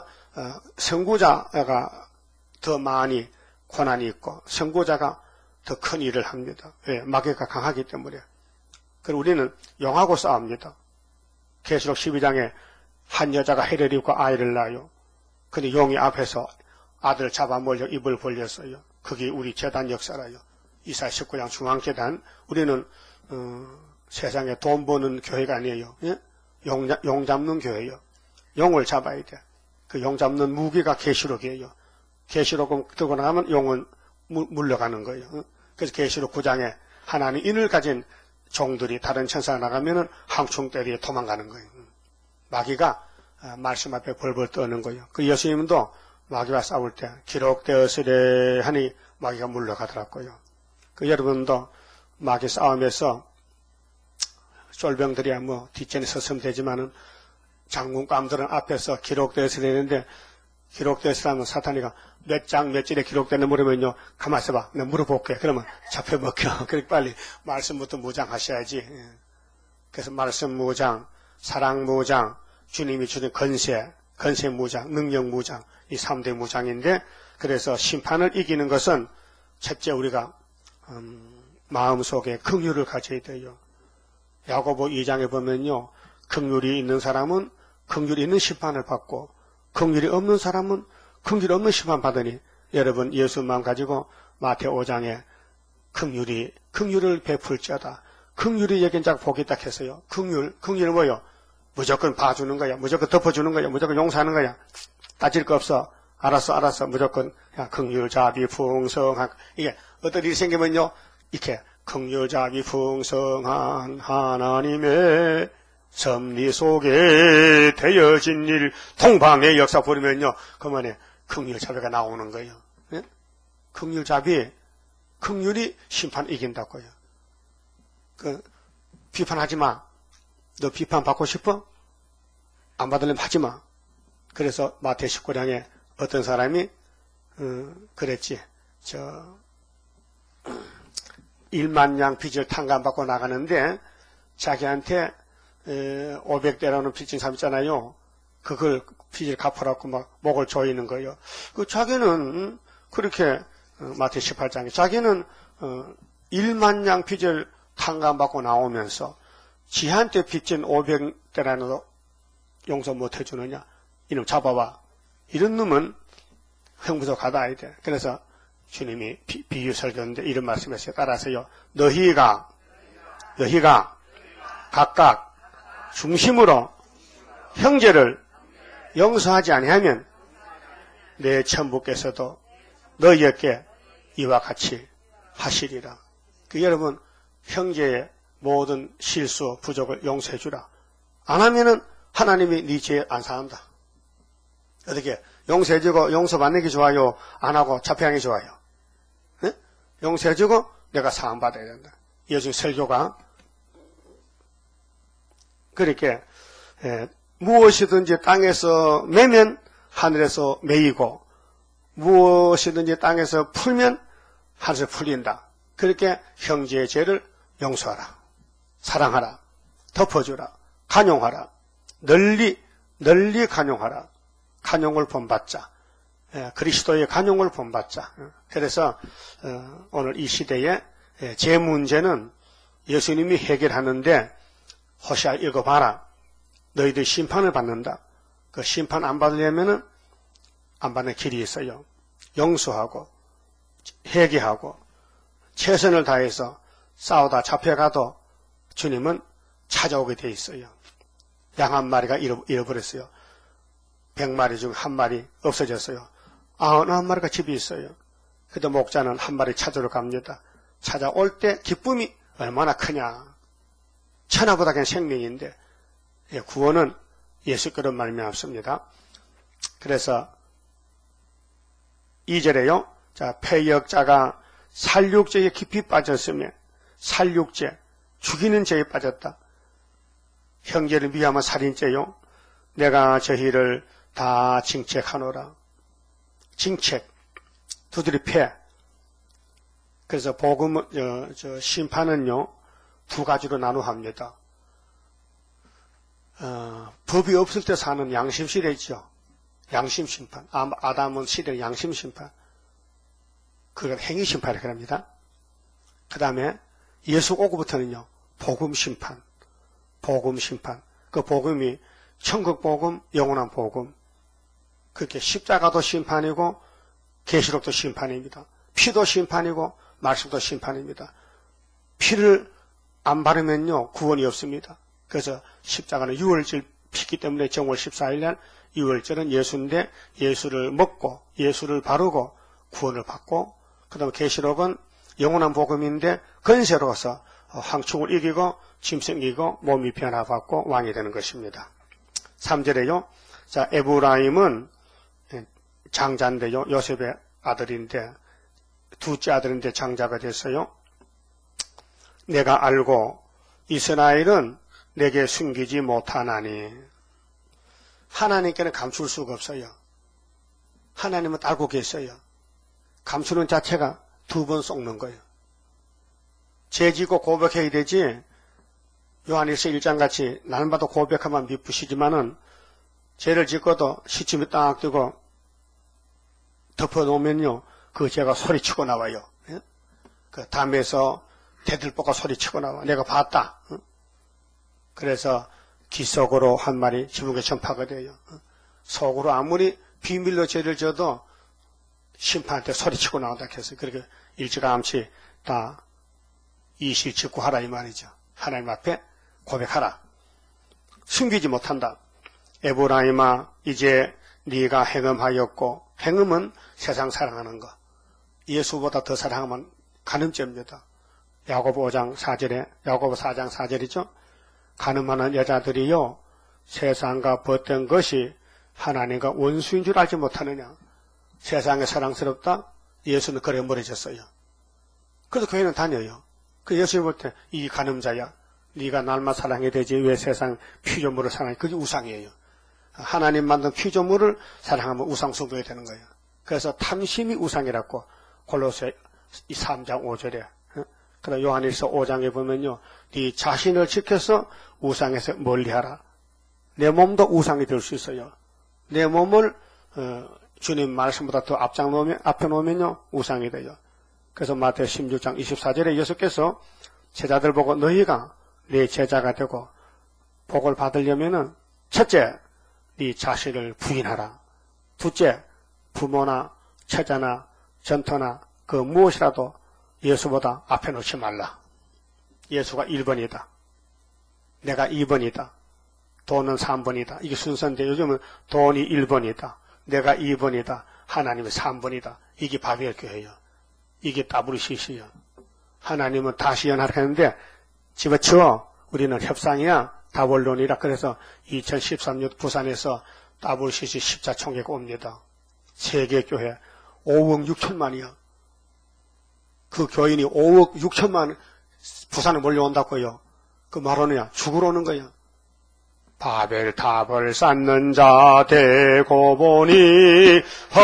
선구자가 더 많이 고난이 있고 선구자가 더 큰 일을 합니다. 왜? 마귀가 강하기 때문에. 그리고 우리는 용하고 싸웁니다. 계시록 12장에 한 여자가 해를 입고 아이를 낳아요. 근데 용이 앞에서 아들 잡아몰려 입을 벌렸어요. 그게 우리 제단 역사라요. 이사야 19장 중앙제단. 우리는 세상에 돈 버는 교회가 아니에요. 예? 용 잡는 교회예요. 용을 잡아야 돼. 그 용 잡는 무기가 계시록이에요. 계시록 들고 나가면 용은 물러가는 거예요. 그래서 계시록 9장에 하나님 인을 가진 종들이 다른 천사가 나가면은 항충 때리에 도망가는 거예요. 마귀가 말씀 앞에 벌벌 떠는 거예요. 그 예수님도 마귀와 싸울 때 기록되었으래 하니 마귀가 물러가더라고요. 그 여러분도 마귀 싸움에서 쫄병들이야 뭐 뒷전에 섰으면 되지만은 장군감들은 앞에서 기록되었으래 했는데 기록되었으라면 사탄이가 몇 장 몇 절에 기록되는 물으면요 가만 있어봐 내가 물어볼게. 그러면 잡혀먹혀. 그렇게 빨리 말씀부터 무장하셔야지. 그래서 말씀 무장, 사랑 무장, 주님이 주신 건세 무장, 능력 무장, 이 3대 무장인데, 그래서 심판을 이기는 것은 첫째 우리가 마음속에 긍휼을 가져야 돼요. 야고보 2장에 보면요, 긍휼이 있는 사람은 긍휼이 있는 심판을 받고 긍휼이 없는 사람은 긍휼이 없는 심판 받으니, 여러분 예수 마음 가지고 마태 5장에 긍휼을 베풀자다. 긍휼이 여긴 딱 복이 딱 했어요. 긍휼은 뭐요? 무조건 봐주는 거야. 무조건 덮어주는 거야. 무조건 용서하는 거야. 따질 거 없어. 알았어. 무조건 긍휼, 자비, 풍성한. 이게 어떤 일이 생기면요. 이렇게 긍휼, 자비, 풍성한 하나님의 섭리 속에 되어진 일, 통방의 역사 보면요. 그만에 긍휼, 자비가 나오는 거예요. 네? 긍휼, 자비, 긍휼이 심판 이긴다고요. 비판하지 마. 너 비판 받고 싶어? 안 받으려면 하지 마. 그래서 마태 19장에 어떤 사람이 그랬지. 1만 양 빚을 탕감받고 나가는데 자기한테 500대라는 빚진 사람 있잖아요. 그걸 빚을 갚으라고 막 목을 조이는 거예요. 그 자기는 그렇게 마태 18장에 자기는 1만 양 빚을 탕감받고 나오면서 지한테 빚진 500대라는 용서 못 해주느냐? 이놈 잡아봐. 이런 놈은 형부서 가다야 돼. 그래서 주님이 비유 설교인데 이런 말씀했어요. 따라서요. 너희가 각각 중심으로 형제를 용서하지 아니하면 내 천부께서도 너희에게 이와 같이 하시리라. 여러분 형제의 모든 실수, 부족을 용서해 주라. 안 하면은 하나님이 네 죄 안 사한다. 어떻게 용서해 주고 용서받는 게 좋아요? 안 하고 자폐하는 게 좋아요? 네? 용서해 주고 내가 사함 받아야 된다. 요즘 설교가 그렇게 무엇이든지 땅에서 매면 하늘에서 매이고 무엇이든지 땅에서 풀면 하늘에서 풀린다. 그렇게 형제의 죄를 용서하라. 사랑하라. 덮어주라. 간용하라. 널리 간용하라. 간용을 본받자. 그리스도의 간용을 본받자. 그래서 오늘 이 시대에 제 문제는 예수님이 해결하는데 호시아 읽어봐라. 너희들 심판을 받는다. 그 심판 안 받으려면은 안 받는 길이 있어요. 용서하고 회개하고 최선을 다해서 싸우다 잡혀가도 주님은 찾아오게 돼 있어요. 양 한 마리가 잃어버렸어요. 100마리 중 한 마리 없어졌어요. 99마리가 집에 있어요. 그때 목자는 한 마리 찾으러 갑니다. 찾아올 때 기쁨이 얼마나 크냐. 천하보다 그냥 생명인데 구원은 예수께로 말미암습니다. 그래서 2절에요. 자, 패역자가 살육죄에 깊이 빠졌으며 살육죄, 죽이는 죄에 빠졌다. 형제를 미워하면 살인죄요. 내가 저희를 다 징책하노라. 징책, 두드리 패. 그래서 복음, 심판은요, 두 가지로 나누합니다. 법이 없을 때 사는 양심 시대죠. 양심 심판. 아담은 시대 양심 심판. 그걸 행위 심판이라고 합니다. 그 다음에 예수 오고부터는요, 복음 심판. 복음 심판. 그 복음이 천국 복음, 영원한 복음. 그렇게 십자가도 심판이고, 계시록도 심판입니다. 피도 심판이고, 말씀도 심판입니다. 피를 안 바르면요, 구원이 없습니다. 그래서 십자가는 유월절 피기 때문에 정월 14일날 유월절은 예수인데 예수를 먹고 예수를 바르고 구원을 받고, 그 다음에 계시록은 영원한 복음인데 건세로서 황충을 이기고 짐승 이기고 몸이 변화받고 왕이 되는 것입니다. 3절에요. 자, 에브라임은 장자인데요. 요셉의 아들인데 둘째 아들인데 장자가 됐어요. 내가 알고 이스라엘은 내게 숨기지 못하나니. 하나님께는 감출 수가 없어요. 하나님은 알고 계셔요. 감추는 자체가 두 번 속는 거예요. 죄 지고 고백해야 되지, 요한일서 1장같이 나는 봐도 고백하면 미쁘시지만은 죄를 짓고도 시침이 딱 뜨고 덮어놓으면요, 그 죄가 소리치고 나와요. 그 담에서 대들보가 소리치고 나와. 내가 봤다. 그래서 기속으로 한 말이 지붕에 전파가 돼요. 속으로 아무리 비밀로 죄를 져도 심판한테 소리치고 나온다 해서 그렇게 일찌감치 다 이실 직구하라 이 말이죠. 하나님 앞에 고백하라. 숨기지 못한다. 에브라임아, 이제 네가 행음하였고, 행음은 세상 사랑하는 거. 예수보다 더 사랑하면 간음죄입니다. 야고보 5장 4절에, 야고보 4장 4절이죠. 간음하는 여자들이요, 세상과 벗던 것이 하나님과 원수인 줄 알지 못하느냐. 세상에 사랑스럽다? 예수는 그래 멀어졌어요. 그래서 교회는 다녀요. 그 예수님 볼 때, 이 간음자야, 네가 날만 사랑해야 되지 왜 세상 피조물을 사랑해? 그게 우상이에요. 하나님 만든 피조물을 사랑하면 우상 숭배가 되는 거예요. 그래서 탐심이 우상이라고 골로새 3장 5절에, 그다음 요한일서 5장에 보면요, 네 자신을 지켜서 우상에서 멀리하라. 내 몸도 우상이 될 수 있어요. 내 몸을 주님 말씀보다 더 앞에 놓으면요 우상이 돼요. 그래서 마태오 16장 24절에 예수께서 제자들 보고 너희가 내 제자가 되고 복을 받으려면은 첫째, 네 자신을 부인하라. 둘째, 부모나 처자나 전토나 그 무엇이라도 예수보다 앞에 놓지 말라. 예수가 1번이다. 내가 2번이다. 돈은 3번이다. 이게 순서인데 요즘은 돈이 1번이다. 내가 2번이다. 하나님은 3번이다. 이게 바벨 교회예요. 이게 따브르시시요. 하나님은 다시 연합을 했는데 집어치워. 우리는 협상이야. 다원론이라. 그래서 2013년 부산에서 따브르시시 십자총회가 옵니다. 세계교회 5억 6천만이요. 그 교인이 5억 6천만 부산에 몰려온다고요. 그 말하느냐? 죽으러 오는 거야. 바벨탑을 쌓는 자 되고 보니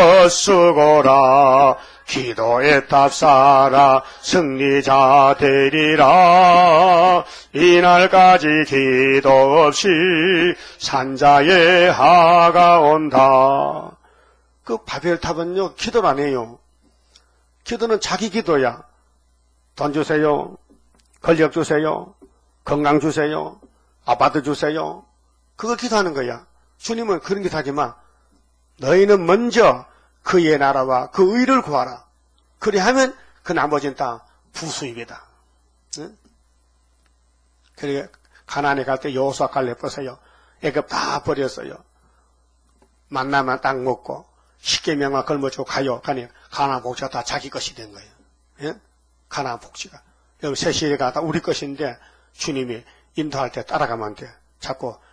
헛수고라. 기도의 탑 쌓아 승리자 되리라. 이날까지 기도 없이 산자의 하가 온다. 그 바벨탑은요 기도를 안 해요. 기도는 자기 기도야. 돈 주세요. 권력 주세요. 건강 주세요. 아파트 주세요. 그걸 기도하는 거야. 주님은 그런 기도하지 마. 너희는 먼저 그의 나라와 그 의를 구하라. 그리하면 그 나머지는 다 부수입이다. 응? 그리고 가나안에 갈 때 여호수아 갈렙 보세요. 애굽 다 버렸어요. 만나면 딱 먹고 십계명만 걸머주고 가니 가나안 복지가 다 자기 것이 된 거예요. 예? 가나안 복지가. 여러분 세시가 다 우리 것인데 주님이 인도할 때 따라가면 안 돼. 자꾸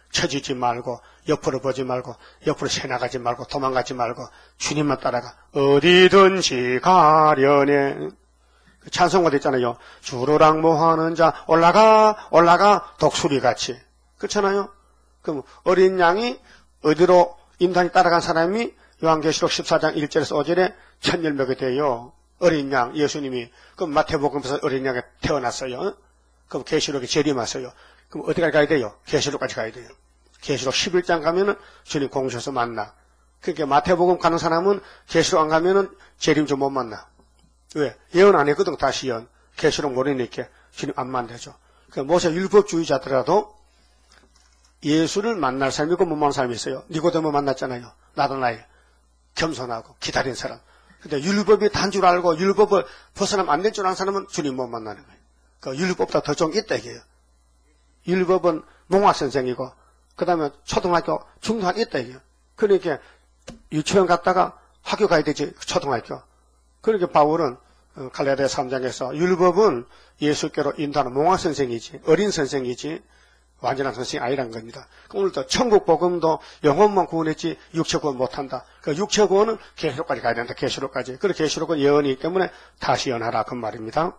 처지지 말고 옆으로 보지 말고 옆으로 새나가지 말고 도망가지 말고 주님만 따라가. 어디든지 가려네. 찬송가도 있잖아요. 주로랑 뭐하는 자 올라가 독수리같이. 그렇잖아요. 그럼 어린 양이 어디로 인단이 따라간 사람이 요한계시록 14장 1절에서 5절에 1000열매가 돼요. 어린 양 예수님이. 그럼 마태복음에서 어린 양이 태어났어요. 그럼 계시록에 재림하세요. 그럼 어디까지 가야 돼요? 계시록까지 가야 돼요. 계시록 11장 가면은 주님 공주에서 만나. 그러니까 마태복음 가는 사람은 계시록 안 가면은 재림 좀 못 만나. 왜? 예언 안 했거든. 다시 예언. 계시록 모르니까 주님 안 만나죠. 그러니까 모세 율법주의자더라도 예수를 만날 사람이 있고 못 만날 사람이 있어요. 니고데모 만났잖아요. 나다나엘. 겸손하고 기다린 사람. 근데 율법이 단 줄 알고 율법을 벗어나면 안 될 줄 아는 사람은 주님 못 만나는 거예요. 그러니까 율법보다 더 좋은 게 있다 이게요. 율법은 몽화선생이고 그 다음에 초등학교, 중등학교 있다 이게요. 그러니까 유치원 갔다가 학교 가야 되지 초등학교. 그러니까 바울은 갈라디아 3장에서 율법은 예수께로 인도하는 몽화선생이지 어린 선생이지 완전한 선생이 아니란 겁니다. 오늘도 천국 복음도 영혼만 구원했지 육체 구원 못한다. 그 육체 구원은 계시록까지 가야 된다. 계시록까지. 그리고 계시록은 예언이기 때문에 다시 예언하라 그 말입니다.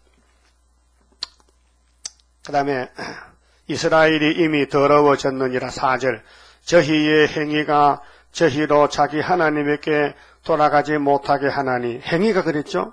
그 다음에 이스라엘이 이미 더러워졌느니라 4절. 저희의 행위가 저희로 자기 하나님에게 돌아가지 못하게 하나니. 행위가 그랬죠?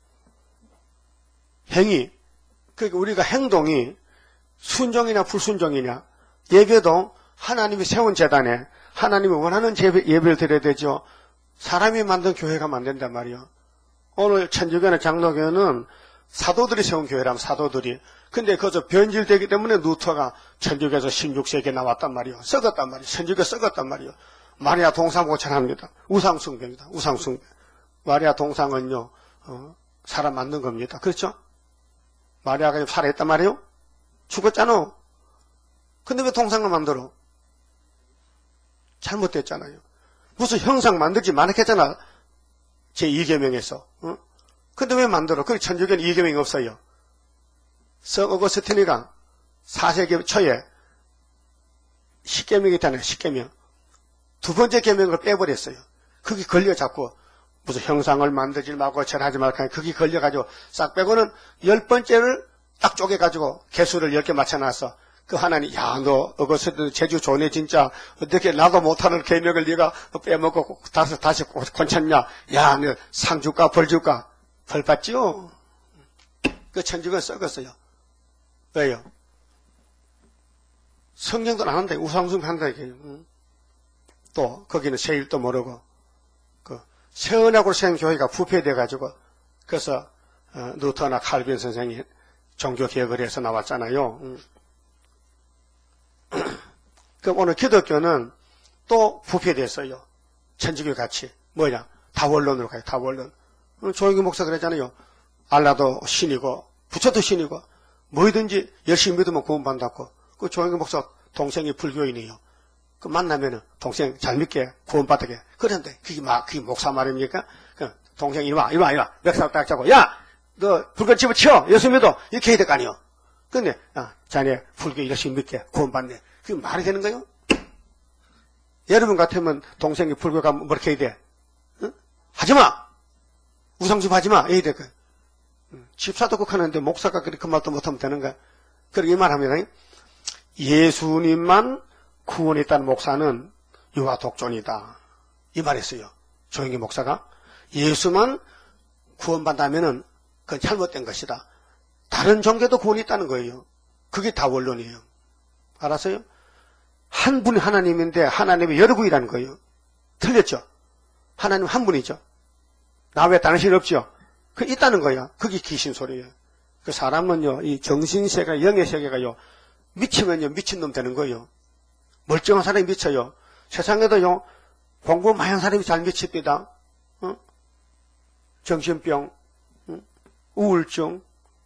행위. 그러니까 우리가 행동이 순종이냐 불순종이냐. 예배도 하나님이 세운 제단에 하나님이 원하는 예배를 드려야 되죠. 사람이 만든 교회가 만든단 말이요. 오늘 천주교나 장로교는 사도들이 세운 교회라면 사도들이. 근데 그저 변질되기 때문에 루터가 천주교에서 16세기에 나왔단 말이요. 썩었단 말이요. 천주교 썩었단 말이요. 마리아 동상 고찰합니다. 우상숭배입니다. 우상숭배. 마리아 동상은요, 사람 만든 겁니다. 그렇죠? 마리아가 살아있단 말이요? 죽었잖아. 근데 왜 동상을 만들어? 잘못됐잖아요. 무슨 형상 만들지 말았겠잖아. 제2계명에서. 근데 왜 만들어? 그 천주교는 2계명이 없어요. 성 어거스티니가 4세기 초에 10계명이 있잖아요. 10계명. 두 번째 계명을 빼버렸어요. 그게 걸려 자꾸 무슨 형상을 만들지 말고 절하지 말고 그게 걸려가지고 싹 빼고는 10번째를 딱 쪼개가지고 개수를 10개 맞춰놨어. 그 하나님, 야, 너 어거스티니 제주 좋네 진짜. 어떻게 나도 못하는 계명을 네가 빼먹고 다시 권쳤냐. 야, 너 상 줄까 벌 줄까. 벌 받지요. 그 천주교는 썩었어요. 왜요? 성경도 안 한다. 우상숭배 한다 이게. 또 거기는 세일도 모르고 그 세언약으로 세운 교회가 부패돼 가지고 그래서 루터나 칼빈 선생이 종교 개혁을 해서 나왔잖아요. 그럼 오늘 기독교는 또 부패됐어요. 천주교 같이 뭐냐? 다원론으로 가요. 다원론. 조영기 목사 그랬잖아요. 알라도 신이고 부처도 신이고 뭐든지 열심히 믿으면 구원받는다고. 그 조영기 목사 동생이 불교인이에요. 그 만나면은 동생 잘 믿게 구원받게. 그런데 그게 목사 말입니까? 그 동생 이리 와. 멱살 딱 잡고 야, 너 불교 집어치워. 예수 믿어. 이렇게 해야 될 거 아니요. 근데 자네 불교 열심히 믿게 구원받네. 그게 말이 되는 거요? 여러분 같으면 동생이 불교 가면 뭐 이렇게 해야 돼? 응? 하지마. 우상숭 하지마. 해야 될 거야. 집사도 그렇게 하는데 목사가 그렇게 말도 못하면 되는 거야. 그렇게 이 말하면 예수님만 구원이 있다는 목사는 유아 독존이다. 이 말했어요. 조영기 목사가. 예수만 구원받다면은 그건 잘못된 것이다. 다른 종교도 구원이 있다는 거예요. 그게 다 원론이에요. 알았어요? 한 분이 하나님인데 하나님이 여러 분이라는 거예요. 틀렸죠? 하나님 한 분이죠. 나 외에 다른 신 없죠? 그 있다는 거야. 그게 귀신 소리예요. 그 사람은요, 이 정신세계, 영의 세계가요, 미치면요, 미친놈 되는 거예요. 멀쩡한 사람이 미쳐요. 세상에도요, 공부 많이 한 사람이 잘 미칩니다. 정신병, 우울증,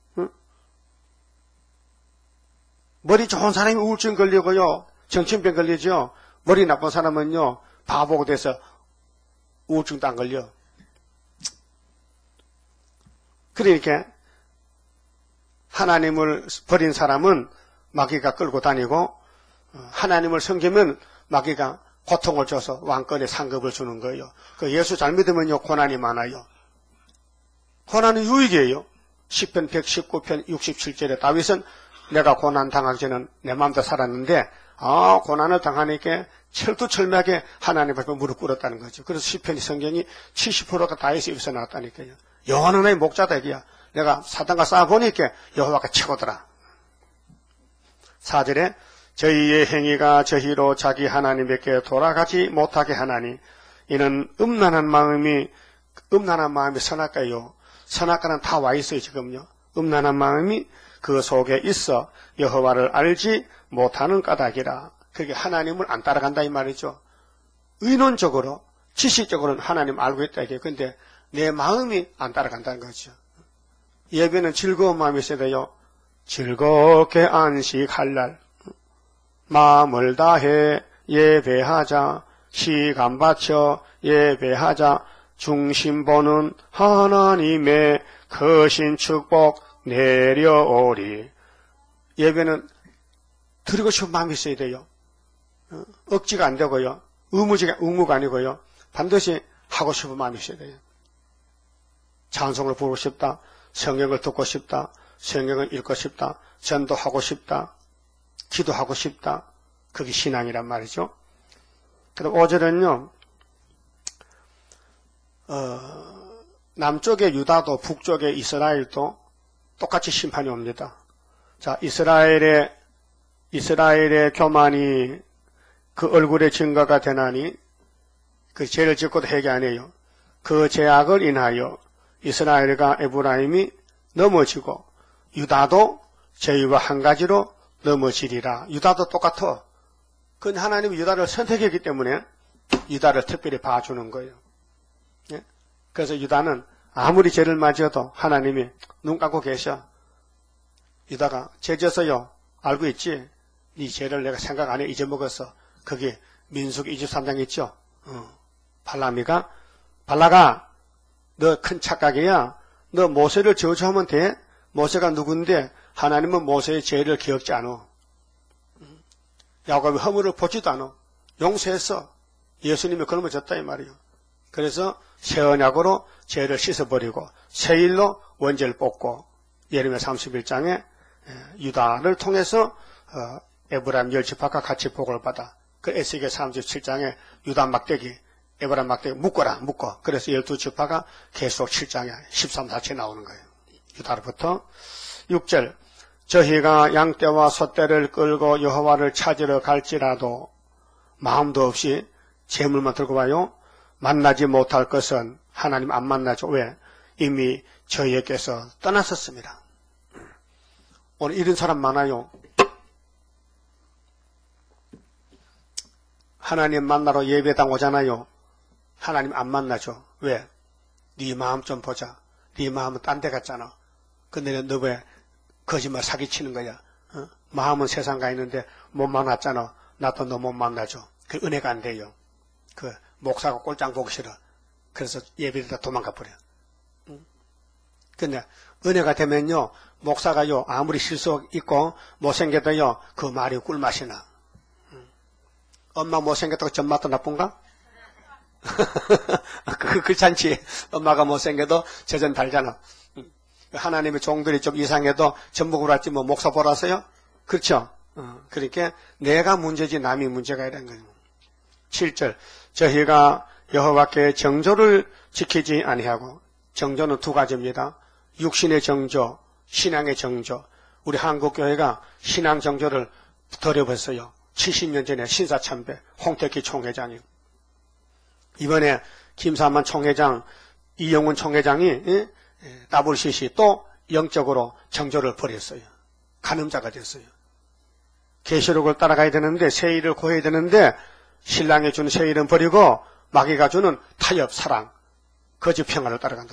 머리 좋은 사람이 우울증 걸리고요, 정신병 걸리죠. 머리 나쁜 사람은요, 바보가 돼서 우울증도 안 걸려. 그러니까 하나님을 버린 사람은 마귀가 끌고 다니고 하나님을 섬기면 마귀가 고통을 줘서 왕권의 상급을 주는 거예요. 그 예수 잘 믿으면요 고난이 많아요. 고난은 유익이에요. 시편 119편 67절에 다윗은 내가 고난 당하기 전에는 내 마음대로 살았는데 고난을 당하니까 철두철미하게 하나님 앞에 무릎 꿇었다는 거죠. 그래서 시편이 성경이 70%가 다윗의 입에서 나왔다니까요. 영원한 나의 목자되기야. 내가 사단과 싸워보니까 여호와가 최고더라. 4절에 저희의 행위가 저희로 자기 하나님에게 돌아가지 못하게 하나니 이는 음란한 마음이 선악과요. 선악과는 다 와 있어요 지금요. 음란한 마음이 그 속에 있어 여호와를 알지 못하는 까닭이라. 그게 하나님을 안 따라간다 이 말이죠. 의논적으로 지식적으로는 하나님 알고 있다 이게. 근데 내 마음이 안 따라간다는 거죠. 예배는 즐거운 마음이 있어야 돼요. 즐겁게 안식할 날 마음을 다해 예배하자. 시간 바쳐 예배하자. 중심 보는 하나님의 크신 축복 내려오리. 예배는 드리고 싶은 마음이 있어야 돼요. 억지가 안 되고요. 의무가 아니고요. 반드시 하고 싶은 마음이 있어야 돼요. 찬송을 부르고 싶다. 성경을 듣고 싶다. 성경을 읽고 싶다. 전도하고 싶다. 기도하고 싶다. 그게 신앙이란 말이죠. 그리고 5절은요. 남쪽의 유다도 북쪽의 이스라엘도 똑같이 심판이 옵니다. 자, 이스라엘의 교만이 그 얼굴에 증거가 되나니 그 죄를 짓고도 회개 안 해요. 그 죄악을 인하여 이스라엘과 에브라임이 넘어지고 유다도 저희와 한 가지로 넘어지리라. 유다도 똑같아. 그건 하나님이 유다를 선택했기 때문에 유다를 특별히 봐주는 거예요. 예? 그래서 유다는 아무리 죄를 맞아도 하나님이 눈 감고 계셔. 유다가 죄 졌어요. 알고 있지? 네 죄를 내가 생각 안 해. 잊어먹었어. 그게 민수기 23장 있죠? 발라가 너 큰 착각이야. 너 모세를 저주하면 돼? 모세가 누군데 하나님은 모세의 죄를 기억지 않아. 야곱의 허물을 보지도 않아. 용서했어. 예수님이 걸머졌다 이 말이에요. 그래서 새 언약으로 죄를 씻어버리고 새 일로 원죄를 뽑고 예레미야 31장에 유다를 통해서 에브라임 10지파가 같이 복을 받아. 그 에스겔 37장에 유다 막대기 에브라임 막대기 묶어. 그래서 12지파가 계속 7장에 13, 14체 나오는 거예요. 유다로부터 6절 저희가 양떼와 소떼를 끌고 여호와를 찾으러 갈지라도 마음도 없이 재물만 들고 와요. 만나지 못할 것은 하나님 안 만나죠. 왜? 이미 저희에게서 떠났었습니다. 오늘 이런 사람 많아요. 하나님 만나러 예배당 오잖아요. 하나님 안 만나죠. 왜? 네 마음 좀 보자. 네 마음은 딴 데 갔잖아. 근데 너 왜 거짓말 사기치는 거야? 마음은 세상 가 있는데 못 만났잖아. 나도 너 못 만나죠. 그 은혜가 안 돼요. 그 목사가 꼴짱 보기 싫어. 그래서 예배에다 도망가 버려. 근데 은혜가 되면요. 목사가요. 아무리 실수 있고 못생겨도요. 그 말이 꿀맛이 나. 엄마 못생겼다고 전맛도 나쁜가? 그렇지. 엄마가 못생겨도 저전 달잖아. 하나님의 종들이 좀 이상해도 전복을 왔지 뭐 목사 보라서요? 그렇죠? 그러니까 내가 문제지 남이 문제가 이런 거예요. 7절 저희가 여호와께 정조를 지키지 아니하고 정조는 두 가지입니다. 육신의 정조, 신앙의 정조. 우리 한국교회가 신앙 정조를 버려버렸어요. 70년 전에 신사참배 홍택기 총회장이 이번에 김사만 총회장 이영훈 총회장이 WCC 또 영적으로 정조를 버렸어요. 간음자가 됐어요. 계시록을 따라가야 되는데 세일을 구해야 되는데 신랑이 주는 세일은 버리고 마귀가 주는 타협, 사랑, 거짓 평화를 따라간다.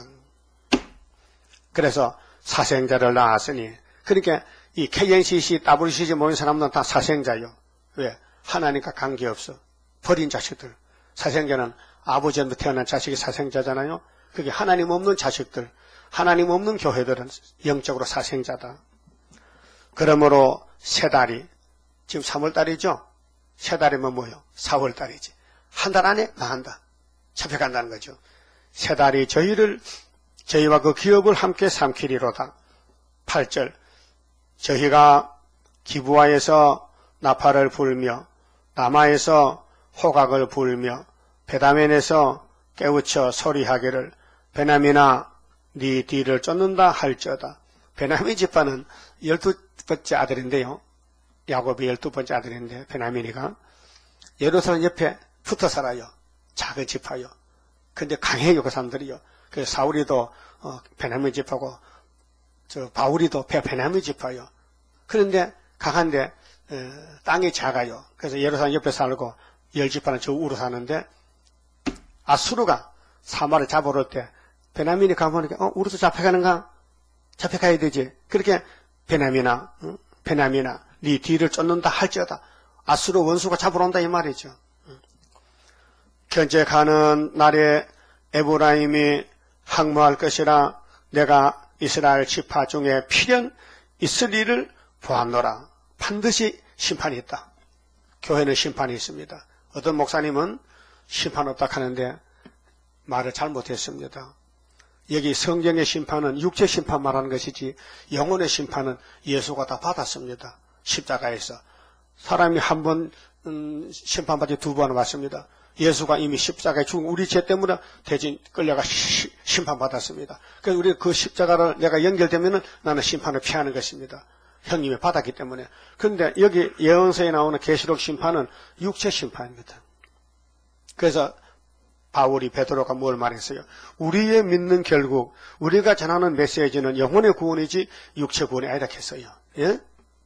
그래서 사생자를 낳았으니 그러니까 이 KNCC, WCC 모인 사람들은 다 사생자요. 왜? 하나님과 관계없어. 버린 자식들. 사생자는 아버지한테 태어난 자식이 사생자잖아요. 그게 하나님 없는 자식들, 하나님 없는 교회들은 영적으로 사생자다. 그러므로 세 다리, 지금 3월달이죠? 세 달이면 뭐요? 4월달이지. 한 달 안에 망한다. 잡혀간다는 거죠. 세 달이 저희와 그 기업을 함께 삼키리로다. 8절. 저희가 기브아에서 나팔을 불며 라마에서 호각을 불며 베다멘에서 깨우쳐 소리하기를 베냐민아 네 뒤를 쫓는다 할지어다. 베냐민 지파는 12번째 아들인데요. 야곱이 12번째 아들인데 베냐민이가 예루살렘 옆에 붙어 살아요. 작은 지파요. 근데 강해요, 그 사람들이요. 그래서 사울이도 베냐민 지파고 바울이도 베냐민 지파요. 그런데 강한데 땅이 작아요. 그래서 예루살렘 옆에 살고 10지파는 저 우로 사는데 아수르가 사마를 잡아올 때 베냐민이 가보니까 우리도 잡혀가는가? 잡혀가야 되지. 그렇게 베냐민아 네 뒤를 쫓는다 할지어다. 아수르 원수가 잡으러 온다 이 말이죠. 현재 가는 날에 에브라임이 항모할 것이라 내가 이스라엘 지파 중에 필연 있을 일을 보았노라. 반드시 심판이 있다. 교회는 심판이 있습니다. 어떤 목사님은 심판 없다 하는데 말을 잘못했습니다. 여기 성경의 심판은 육체 심판 말하는 것이지 영혼의 심판은 예수가 다 받았습니다. 십자가에서. 사람이 한 번 심판받지 두 번 왔습니다. 예수가 이미 십자가에 죽은 우리 죄 때문에 대진 끌려가 심판받았습니다. 그래서 우리 그 십자가를 내가 연결되면은 나는 심판을 피하는 것입니다. 형님이 받았기 때문에. 그런데 여기 예언서에 나오는 계시록 심판은 육체 심판입니다. 그래서 바울이 베드로가 뭘 말했어요? 우리의 믿는 결국 우리가 전하는 메시지는 영혼의 구원이지 육체 구원이 아니라 했어요. 예?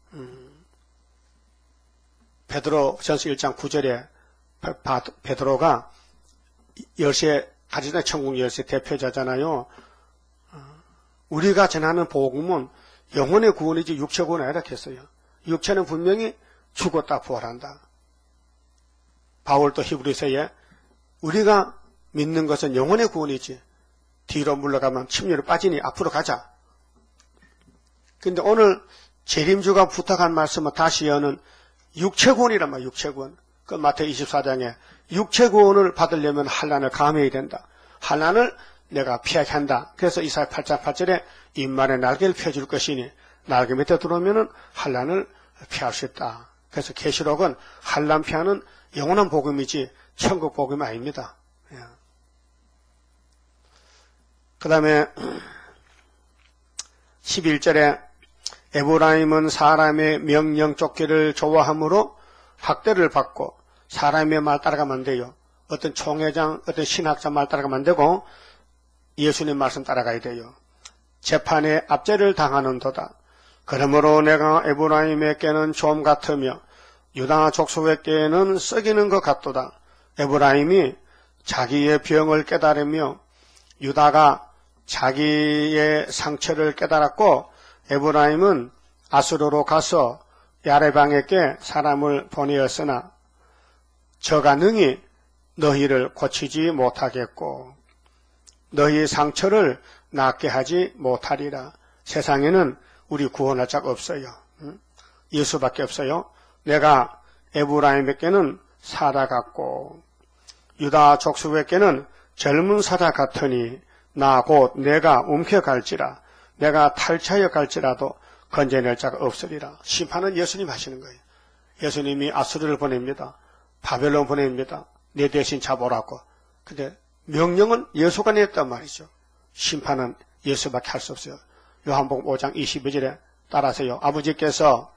베드로 전서 1장 9절에 베드로가 열쇠 가지나 천국 열쇠 대표자잖아요. 우리가 전하는 복음은 영혼의 구원이지 육체 구원이 아니라 했어요. 육체는 분명히 죽었다 부활한다. 바울도 히브리서에 우리가 믿는 것은 영혼의 구원이지 뒤로 물러가면 침례로 빠지니 앞으로 가자. 그런데 오늘 재림주가 부탁한 말씀은 다시 여는 육체구원이란 말이에요. 육체구원. 그 마태복음 24장에 육체구원을 받으려면 환난을 감해야 된다. 환난을 내가 피하게 한다. 그래서 이사야 8장 8절에 입만에 날개를 펴줄 것이니 날개 밑에 들어오면 환난을 피할 수 있다. 그래서 계시록은 환난 피하는 영원한 복음이지 천국 복음이 아닙니다. 그 다음에 11절에 에브라임은 사람의 명령 쫓기를 좋아하므로 학대를 받고 사람의 말 따라가면 안 돼요. 어떤 총회장, 어떤 신학자 말 따라가면 안 되고 예수님 말씀 따라가야 돼요. 재판에 압제를 당하는도다. 그러므로 내가 에브라임에게는 좀 같으며 유다 족속에게는 썩이는 것 같도다. 에브라임이 자기의 병을 깨달으며 유다가 자기의 상처를 깨달았고 에브라임은 아수르로 가서 야레방에게 사람을 보내었으나 저가 능히 너희를 고치지 못하겠고 너희의 상처를 낫게 하지 못하리라. 세상에는 우리 구원할 자가 없어요. 예수밖에 없어요. 내가 에브라임에게는 사자 같고 유다 족속에게는 젊은 사자 같으니 나 곧 내가 움켜갈지라. 내가 탈취하여 갈지라도 건져낼 자가 없으리라. 심판은 예수님 하시는 거예요. 예수님이 아수르를 보냅니다. 바벨론 보냅니다. 내 대신 잡으라고. 근데 명령은 예수가 냈단 말이죠. 심판은 예수밖에 할 수 없어요. 요한복음 5장 22절에 따라서요. 아버지께서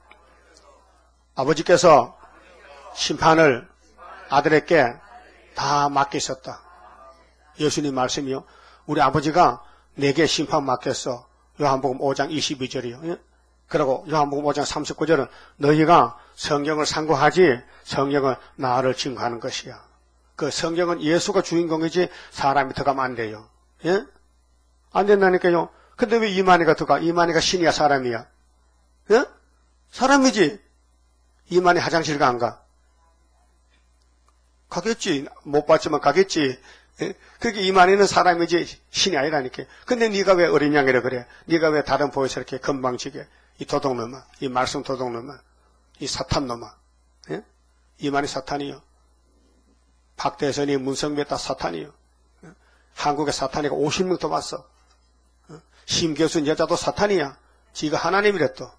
심판을 아들에게 다 맡기셨다. 예수님 말씀이요. 우리 아버지가 내게 심판 맡겼어. 요한복음 5장 22절이요. 그리고 요한복음 5장 39절은 너희가 성경을 상고하지 성경은 나를 증거하는 것이야. 그 성경은 예수가 주인공이지 사람이 들어가면 안 돼요. 예? 안 된다니까요. 근데 왜 이만희가 들어가? 이만희가 신이야 사람이야? 예? 사람이지. 이만희 화장실 가 안 가? 가겠지. 못 봤지만 가겠지. 예? 그렇게 이만희는 사람이지 신이 아니라니까. 근데 네가 왜 어린 양이라 그래? 네가 왜 다른 보여서 이렇게 건방지게 이 도둑놈아, 이 말씀 도둑놈아, 이 사탄 놈아. 예? 이만희 사탄이요. 박대선이 문성배 다 사탄이요. 한국에 사탄이가 50명 더 왔어. 심교순 여자도 사탄이야. 지가 하나님이래 또.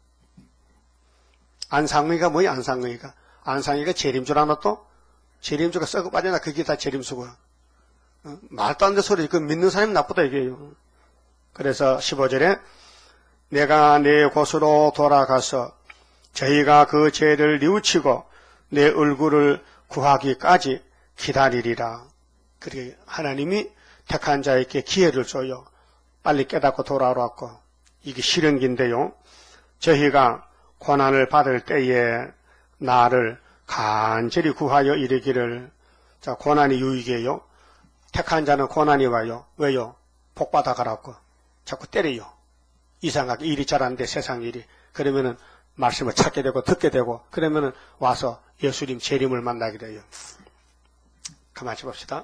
안상명이가 뭐야 안상명이가. 안상이가 재림줄 하나 또? 재림주가 썩어 빠져나 그게 다 재림수고. 말도 안 되는 소리. 그 믿는 사람이 나쁘다 이게요. 그래서 15절에 내가 내 곳으로 돌아가서 저희가 그 죄를 뉘우치고 내 얼굴을 구하기까지 기다리리라. 그렇게 하나님이 택한 자에게 기회를 줘요. 빨리 깨닫고 돌아오라고. 이게 실현기인데요. 저희가 고난을 받을 때에 나를 간절히 구하여 이르기를. 자, 고난이 유익이에요. 택한 자는 고난이 와요. 왜요? 복 받아가라고. 자꾸 때려요. 이상하게 일이 잘 안 돼, 세상 일이. 그러면은 말씀을 찾게 되고 듣게 되고 그러면은 와서 예수님 재림을 만나게 돼요. 가만히 봅시다.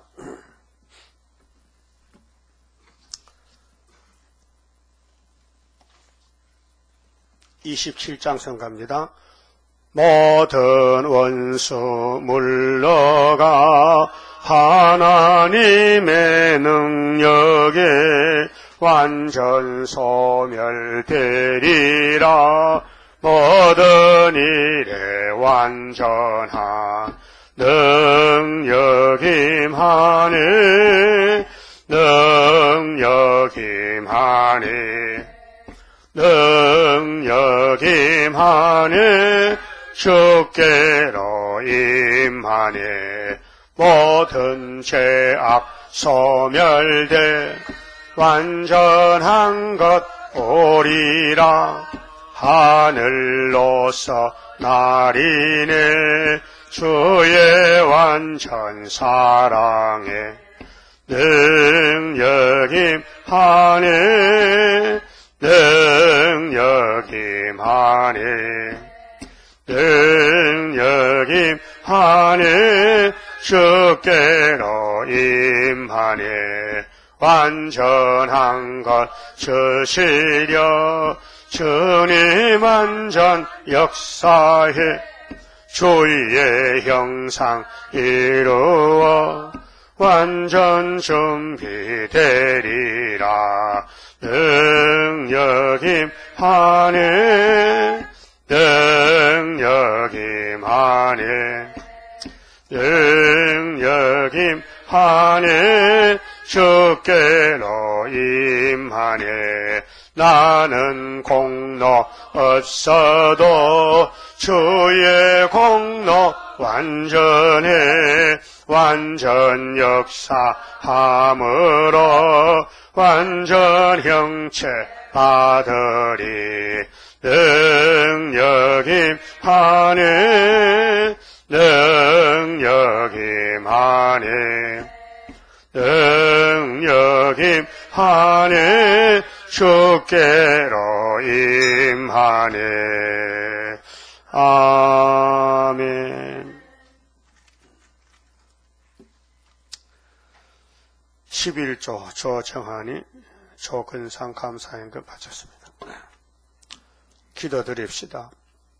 (27장) 성갑니다. 모든 원수 물러가 하나님의 능력에 완전 소멸되리라. 모든 일에 완전한 능력 임하니 능력 임하니 능력 임하니 주께로 임하니 모든 죄악 소멸돼 완전한 것 오리라. 하늘로서 날이네 주의 완전 사랑에 능력 임하니 능력 임하니 능력 임하니 주께로 임하니 완전한 것 주시려 주님 완전 역사해 주의 형상 이루어 완전 준비되리라. 능력 임하니 능력 임하니 능력 임하니 주께로 임하니 나는 공로 없어도 주의 공로 완전해 완전 역사함으로 완전 형체 받으리. 능력 임하니 능력 임하니 능력 임하니 주께로 임하니. 아멘. 11조 조정하니 조근상 감사행금 바쳤습니다. 기도드립시다.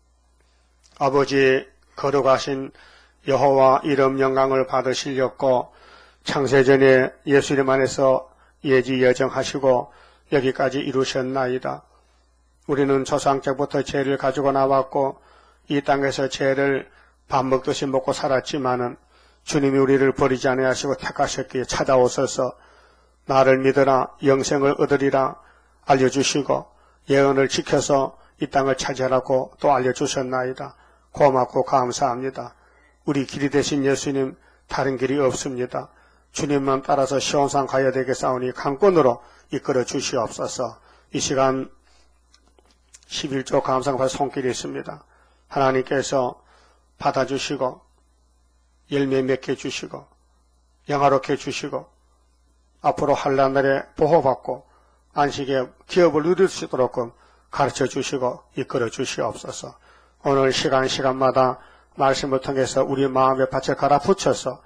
아버지, 거룩하신 여호와 이름 영광을 받으시려고 창세전에 예수님 안에서 예지 여정하시고 여기까지 이루셨나이다. 우리는 조상 때부터 죄를 가지고 나왔고 이 땅에서 죄를 밥 먹듯이 먹고 살았지만은 주님이 우리를 버리지 아니하시고 택하셨기에 찾아오셔서 나를 믿으라 영생을 얻으리라 알려주시고 예언을 지켜서 이 땅을 차지하라고 또 알려주셨나이다. 고맙고 감사합니다. 우리 길이 되신 예수님 다른 길이 없습니다. 주님만 따라서 시온산 가야 되겠사오니 강권으로 이끌어 주시옵소서. 이 시간 11조 감사받을 손길이 있습니다. 하나님께서 받아주시고 열매 맺게 해주시고 영화롭게 해주시고 앞으로 한란날에 보호받고 안식에 기업을 누릴 수 있도록 가르쳐 주시고 이끌어 주시옵소서. 오늘 시간마다 말씀을 통해서 우리 마음의 밭을 갈아붙여서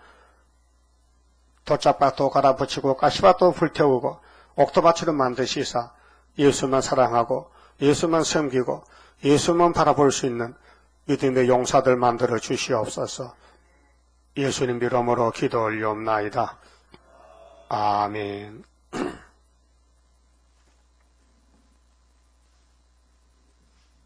돛잡밭도 갈아붙이고 가시밭도 불태우고 옥토밭으로 만드시사 예수만 사랑하고 예수만 섬기고 예수만 바라볼 수 있는 믿음의 용사들 만들어 주시옵소서. 예수님 이름으로 기도 올리옵나이다. 아멘.